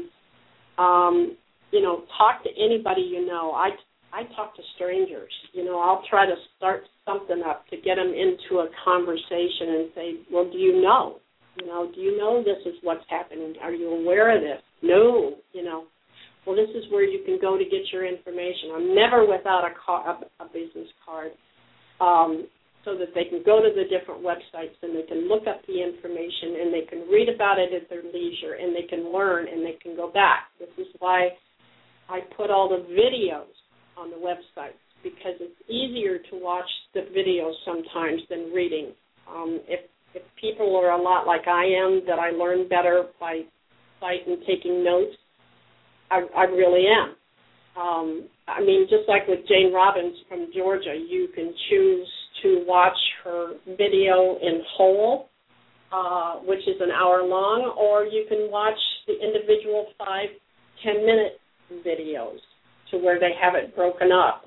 talk to anybody you know. I talk to strangers. I'll try to start something up to get them into a conversation and say, well, do you know? Do you know this is what's happening? Are you aware of this? No. Well, this is where you can go to get your information. I'm never without a business card, so that they can go to the different websites and they can look up the information and they can read about it at their leisure and they can learn and they can go back. This is why I put all the videos on the websites, because it's easier to watch the videos sometimes than reading. If people are a lot like I am, that I learn better by sight and taking notes, I really am. Just like with Jane Robbins from Georgia, you can choose to watch her video in whole, which is an hour long, or you can watch the individual 5-10-minute videos to where they have it broken up.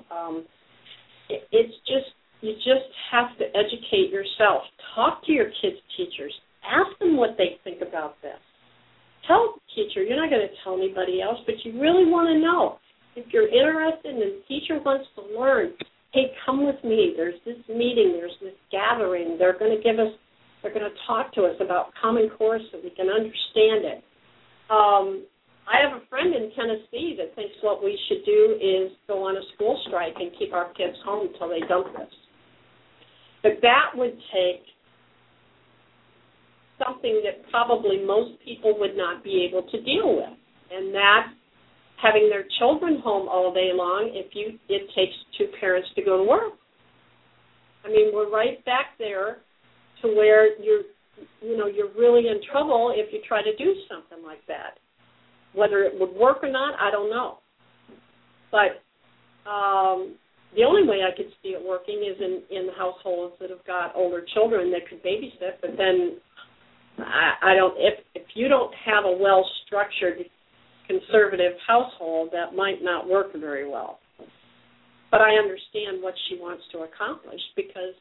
You just have to educate yourself. Talk to your kids' teachers. Ask them what they think about this. Tell the teacher. You're not going to tell anybody else, but you really want to know. If you're interested and the teacher wants to learn, hey, come with me. There's this meeting. There's this gathering. They're going to talk to us about Common Core so we can understand it. I have a friend in Tennessee that thinks what we should do is go on a school strike and keep our kids home until they dump this. But that would take something that probably most people would not be able to deal with, and that's having their children home all day long. It takes two parents to go to work. We're right back there to where you're really in trouble if you try to do something like that. Whether it would work or not, I don't know. But the only way I could see it working is in households that have got older children that could babysit. But then I don't. If you don't have a well-structured conservative household, that might not work very well. But I understand what she wants to accomplish, because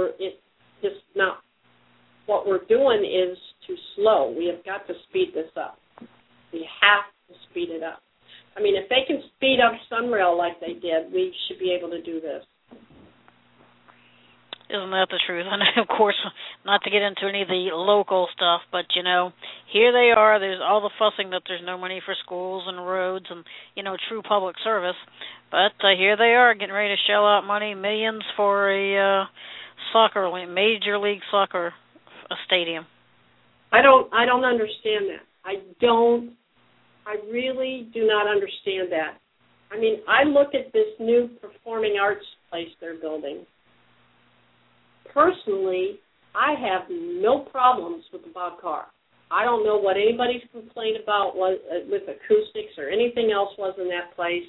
what we're doing is too slow. We have got to speed this up. We have to speed it up. If they can speed up Sunrail like they did, we should be able to do this. Isn't that the truth? And, of course, not to get into any of the local stuff, but, here they are. There's all the fussing that there's no money for schools and roads and, true public service. But here they are getting ready to shell out money, millions for a Major League Soccer stadium. I don't understand that. I really do not understand that. I look at this new performing arts place they're building. Personally, I have no problems with the Bob Carr. I don't know what anybody's complaint about with acoustics or anything else was in that place.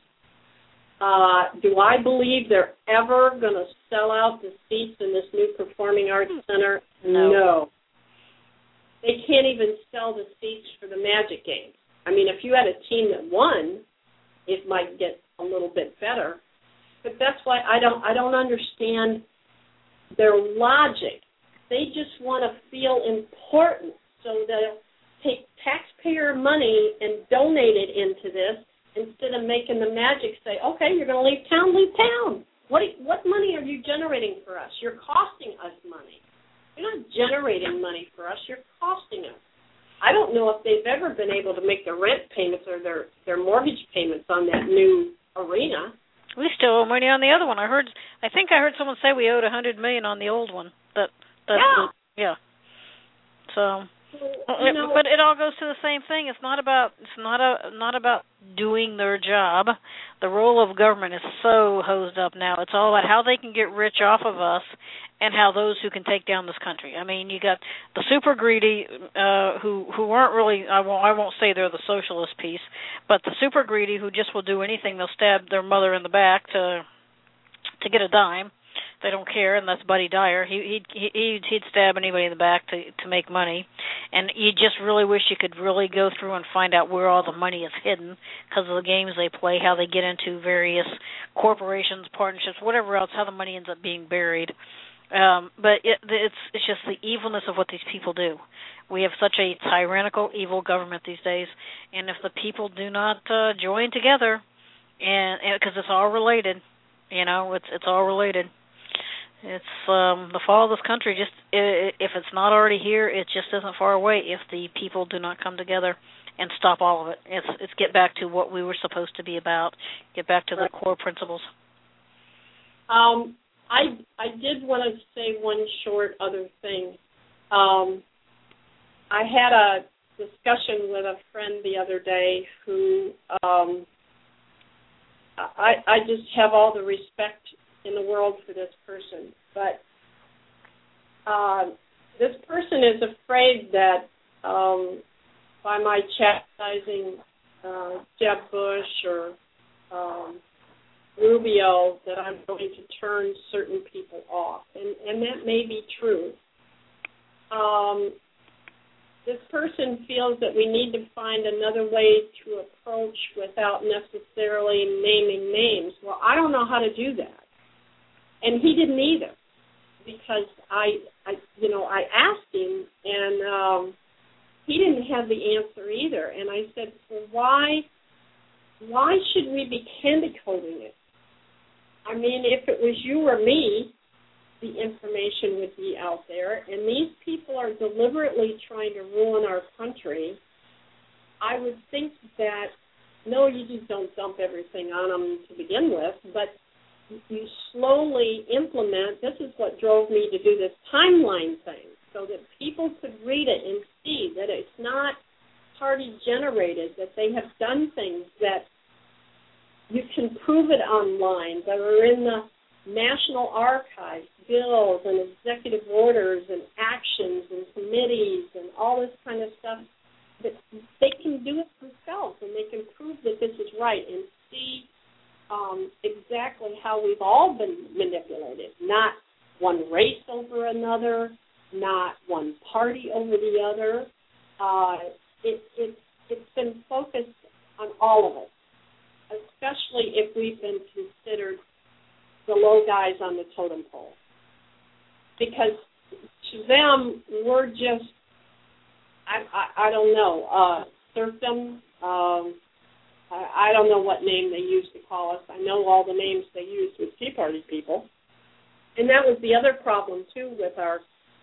Do I believe they're ever going to sell out the seats in this new performing arts center? No. They can't even sell the seats for the Magic games. If you had a team that won, it might get a little bit better. But that's why I don't understand their logic. They just want to feel important, so they'll take taxpayer money and donate it into this instead of making the Magic say, okay, you're going to leave town, leave town. What money are you generating for us? You're costing us money. You're not generating money for us. You're costing us. I don't know if they've ever been able to make their rent payments or their mortgage payments on that new arena. We still owe money on the other one. I think I heard someone say we owed $100 million on the old one. Yeah. So, but it all goes to the same thing. It's not about doing their job. The role of government is so hosed up now. It's all about how they can get rich off of us, and how those who can take down this country. You got the super greedy who aren't really. I won't say they're the socialist piece, but the super greedy who just will do anything. They'll stab their mother in the back to get a dime. They don't care, and that's Buddy Dyer. He'd stab anybody in the back to make money, and you just really wish you could really go through and find out where all the money is hidden because of the games they play, how they get into various corporations, partnerships, whatever else, how the money ends up being buried. But it's just the evilness of what these people do. We have such a tyrannical, evil government these days, and if the people do not join together, and because it's all related, it's all related. It's the fall of this country. Just if it's not already here, it just isn't far away. If the people do not come together and stop all of it, it's get back to what we were supposed to be about. Get back to the core principles. I did want to say one short other thing. I had a discussion with a friend the other day who I just have all the respect in the world for this person, but this person is afraid that by my chastising Jeb Bush or Rubio that I'm going to turn certain people off, and that may be true. This person feels that we need to find another way to approach without necessarily naming names. Well, I don't know how to do that, and he didn't either, because I asked him, and he didn't have the answer either. And I said, well, why should we be candy coating it? I mean, if it was you or me, the information would be out there, and these people are deliberately trying to ruin our country. I would think that, no, you just don't dump everything on them to begin with, but you slowly implement. This is what drove me to do this timeline thing, so that people could read it and see that it's not party-generated, that they have done things that you can prove it online, that are in the National Archives, bills and executive orders and actions and committees and all this kind of stuff, that they can do it themselves and they can prove that this is right and see exactly how we've all been manipulated. Not one race over another, not one party over the other. It's been focused on all of us, especially if we've been considered the low guys on the totem pole. Because to them, we're just, I don't know, serfdom. I don't know what name they used to call us. I know all the names they used with Tea Party people. And that was the other problem, too, with our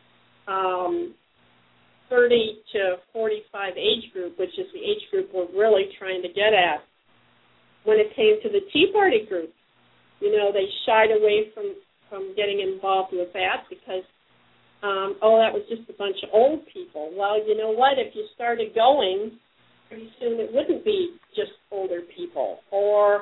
30 to 45 age group, which is the age group we're really trying to get at. When it came to the Tea Party group, they shied away from getting involved with that because, that was just a bunch of old people. Well, you know what? If you started going, pretty soon it wouldn't be just older people. Or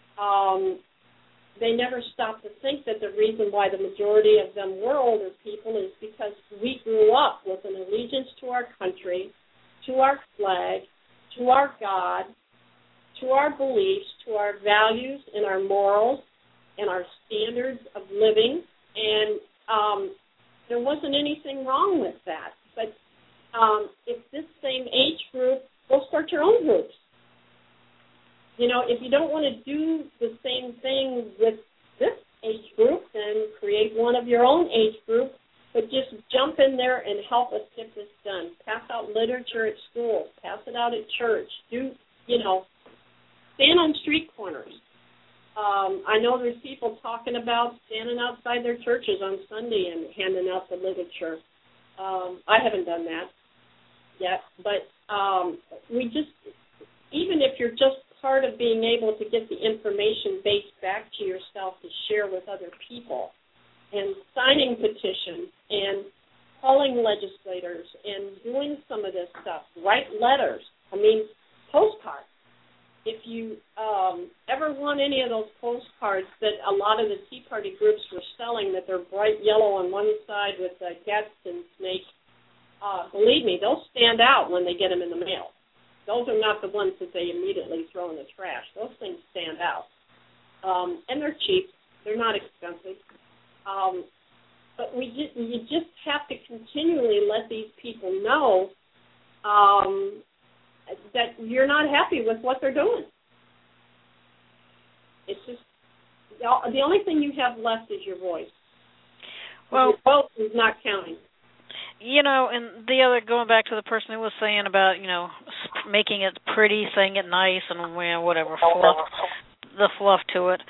they never stopped to think that the reason why the majority of them were older people is because we grew up with an allegiance to our country, to our flag, to our God, to our beliefs, to our values and our morals and our standards of living, and there wasn't anything wrong with that. But if this same age group, go start your own groups. If you don't want to do the same thing with this age group, then create one of your own age group, but just jump in there and help us get this done. Pass out literature at schools, pass it out at church, stand on street corners. I know there's people talking about standing outside their churches on Sunday and handing out the literature. I haven't done that yet, but we just, even if you're just part of being able to get the information based back to yourself to share with other people, and signing petitions and calling legislators and doing some of this stuff, write letters, postcards. If you ever want any of those postcards that a lot of the Tea Party groups were selling, that they're bright yellow on one side with a Gadsden snake, believe me, they'll stand out when they get them in the mail. Those are not the ones that they immediately throw in the trash. Those things stand out. And they're cheap. They're not expensive. But you just have to continually let these people know that you're not happy with what they're doing. It's just the only thing you have left is your voice. Well, both is not counting. And the other, going back to the person who was saying about, making it pretty, saying it nice, and whatever, the fluff to it.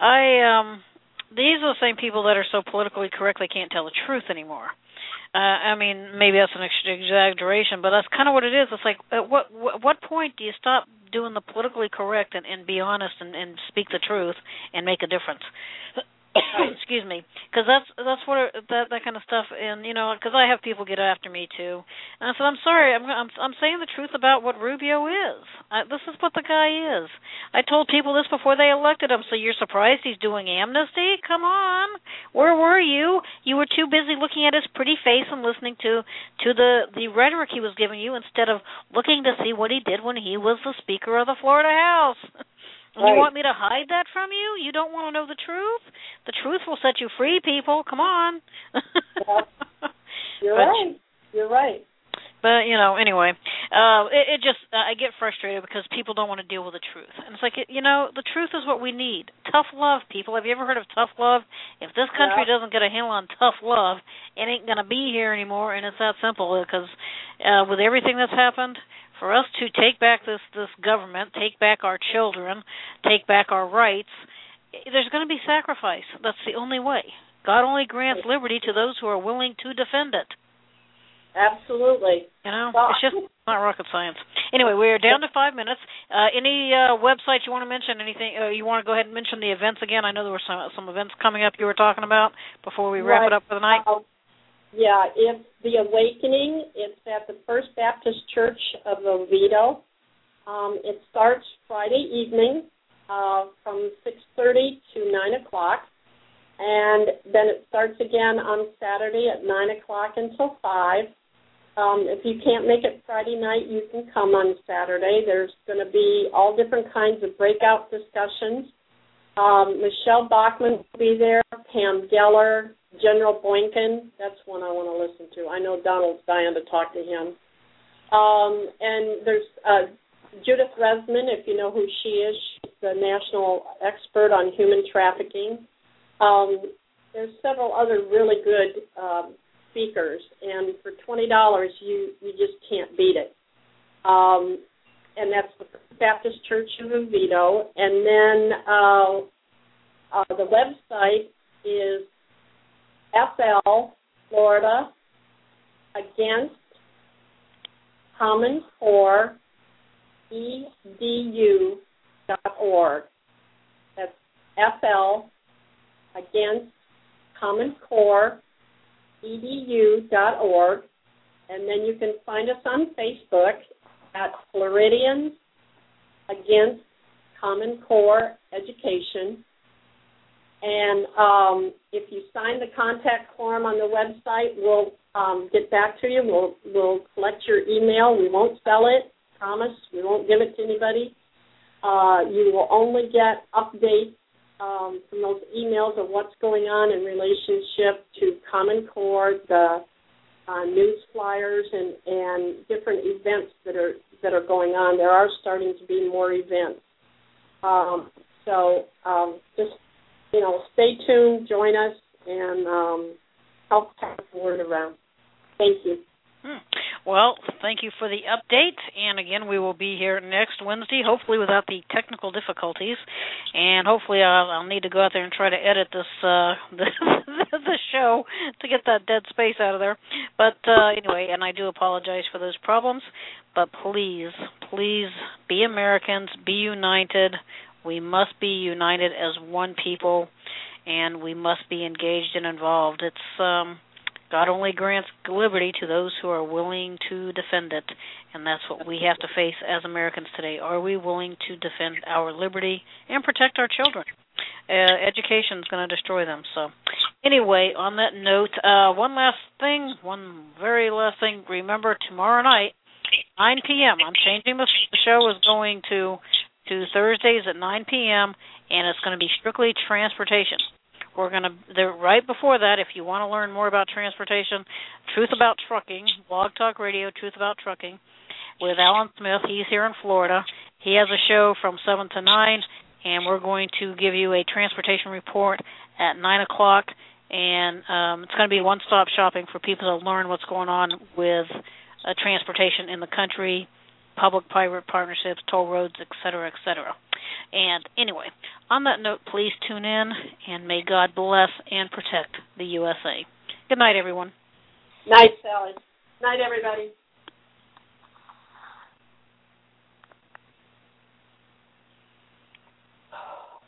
These are the same people that are so politically correct they can't tell the truth anymore. Maybe that's an exaggeration, but that's kind of what it is. It's like, at what point do you stop doing the politically correct and be honest and speak the truth and make a difference? Excuse me, because that's what that kind of stuff, and because I have people get after me too, and I said, I'm sorry, I'm saying the truth about what Rubio is. This is what the guy is. I told people this before they elected him. So you're surprised he's doing amnesty? Come on, where were you? You were too busy looking at his pretty face and listening to the rhetoric he was giving you instead of looking to see what he did when he was the Speaker of the Florida House. Right. You want me to hide that from you? You don't want to know the truth? The truth will set you free, people. Come on. You're right. You're right. But, anyway, it just, I get frustrated because people don't want to deal with the truth. And it's like, the truth is what we need. Tough love, people. Have you ever heard of tough love? If this country doesn't get a handle on tough love, it ain't going to be here anymore, and it's that simple because with everything that's happened, for us to take back this government, take back our children, take back our rights, there's going to be sacrifice. That's the only way. God only grants liberty to those who are willing to defend it. Absolutely. It's just not rocket science. Anyway, we're down to 5 minutes. Any websites you want to mention? Anything you want to go ahead and mention the events again? I know there were some events coming up you were talking about before we wrap it up for the night. It's The Awakening. It's at the First Baptist Church of Oviedo. It starts Friday evening from 6:30 to 9 o'clock. And then it starts again on Saturday at 9 o'clock until 5. If you can't make it Friday night, you can come on Saturday. There's going to be all different kinds of breakout discussions. Michelle Bachman will be there, Pam Geller, General Boykin. That's one I want to listen to. I know Donald's dying to talk to him. And there's Judith Resman, if you know who she is. She's the national expert on human trafficking. There's several other really good speakers, and for $20, you just can't beat it. And that's the Baptist Church of Oviedo. And then the website is FL Florida Against Common Core edu.org. That's FL Against Common Core edu.org. And then you can find us on Facebook at Floridians Against Common Core Education. And if you sign the contact form on the website, we'll get back to you. We'll collect your email. We won't sell it, promise. We won't give it to anybody. You will only get updates from those emails of what's going on in relationship to Common Core, the news flyers, and different events that are going on. There are starting to be more events. So just, stay tuned, join us, and help pass the word around. Thank you. Well, thank you for the update, and again, we will be here next Wednesday, hopefully without the technical difficulties, and hopefully I'll need to go out there and try to edit this the show to get that dead space out of there. But anyway, and I do apologize for those problems, but please be Americans, be united. We must be united as one people, and we must be engaged and involved. It's God only grants liberty to those who are willing to defend it, and that's what we have to face as Americans today. Are we willing to defend our liberty and protect our children? Education is going to destroy them. So anyway, on that note, one very last thing. Remember, tomorrow night, 9 p.m., I'm changing the show is going to Thursdays at 9 p.m., and it's going to be strictly transportation. We're going to, right before that, if you want to learn more about transportation, Truth About Trucking, Blog Talk Radio, Truth About Trucking, with Alan Smith. He's here in Florida. He has a show from 7 to 9, and we're going to give you a transportation report at 9 o'clock, And it's going to be one-stop shopping for people to learn what's going on with transportation in the country, public-private partnerships, toll roads, et cetera, et cetera. And anyway, on that note, please tune in, and may God bless and protect the USA. Good night, everyone. Night, Sally. Night, everybody.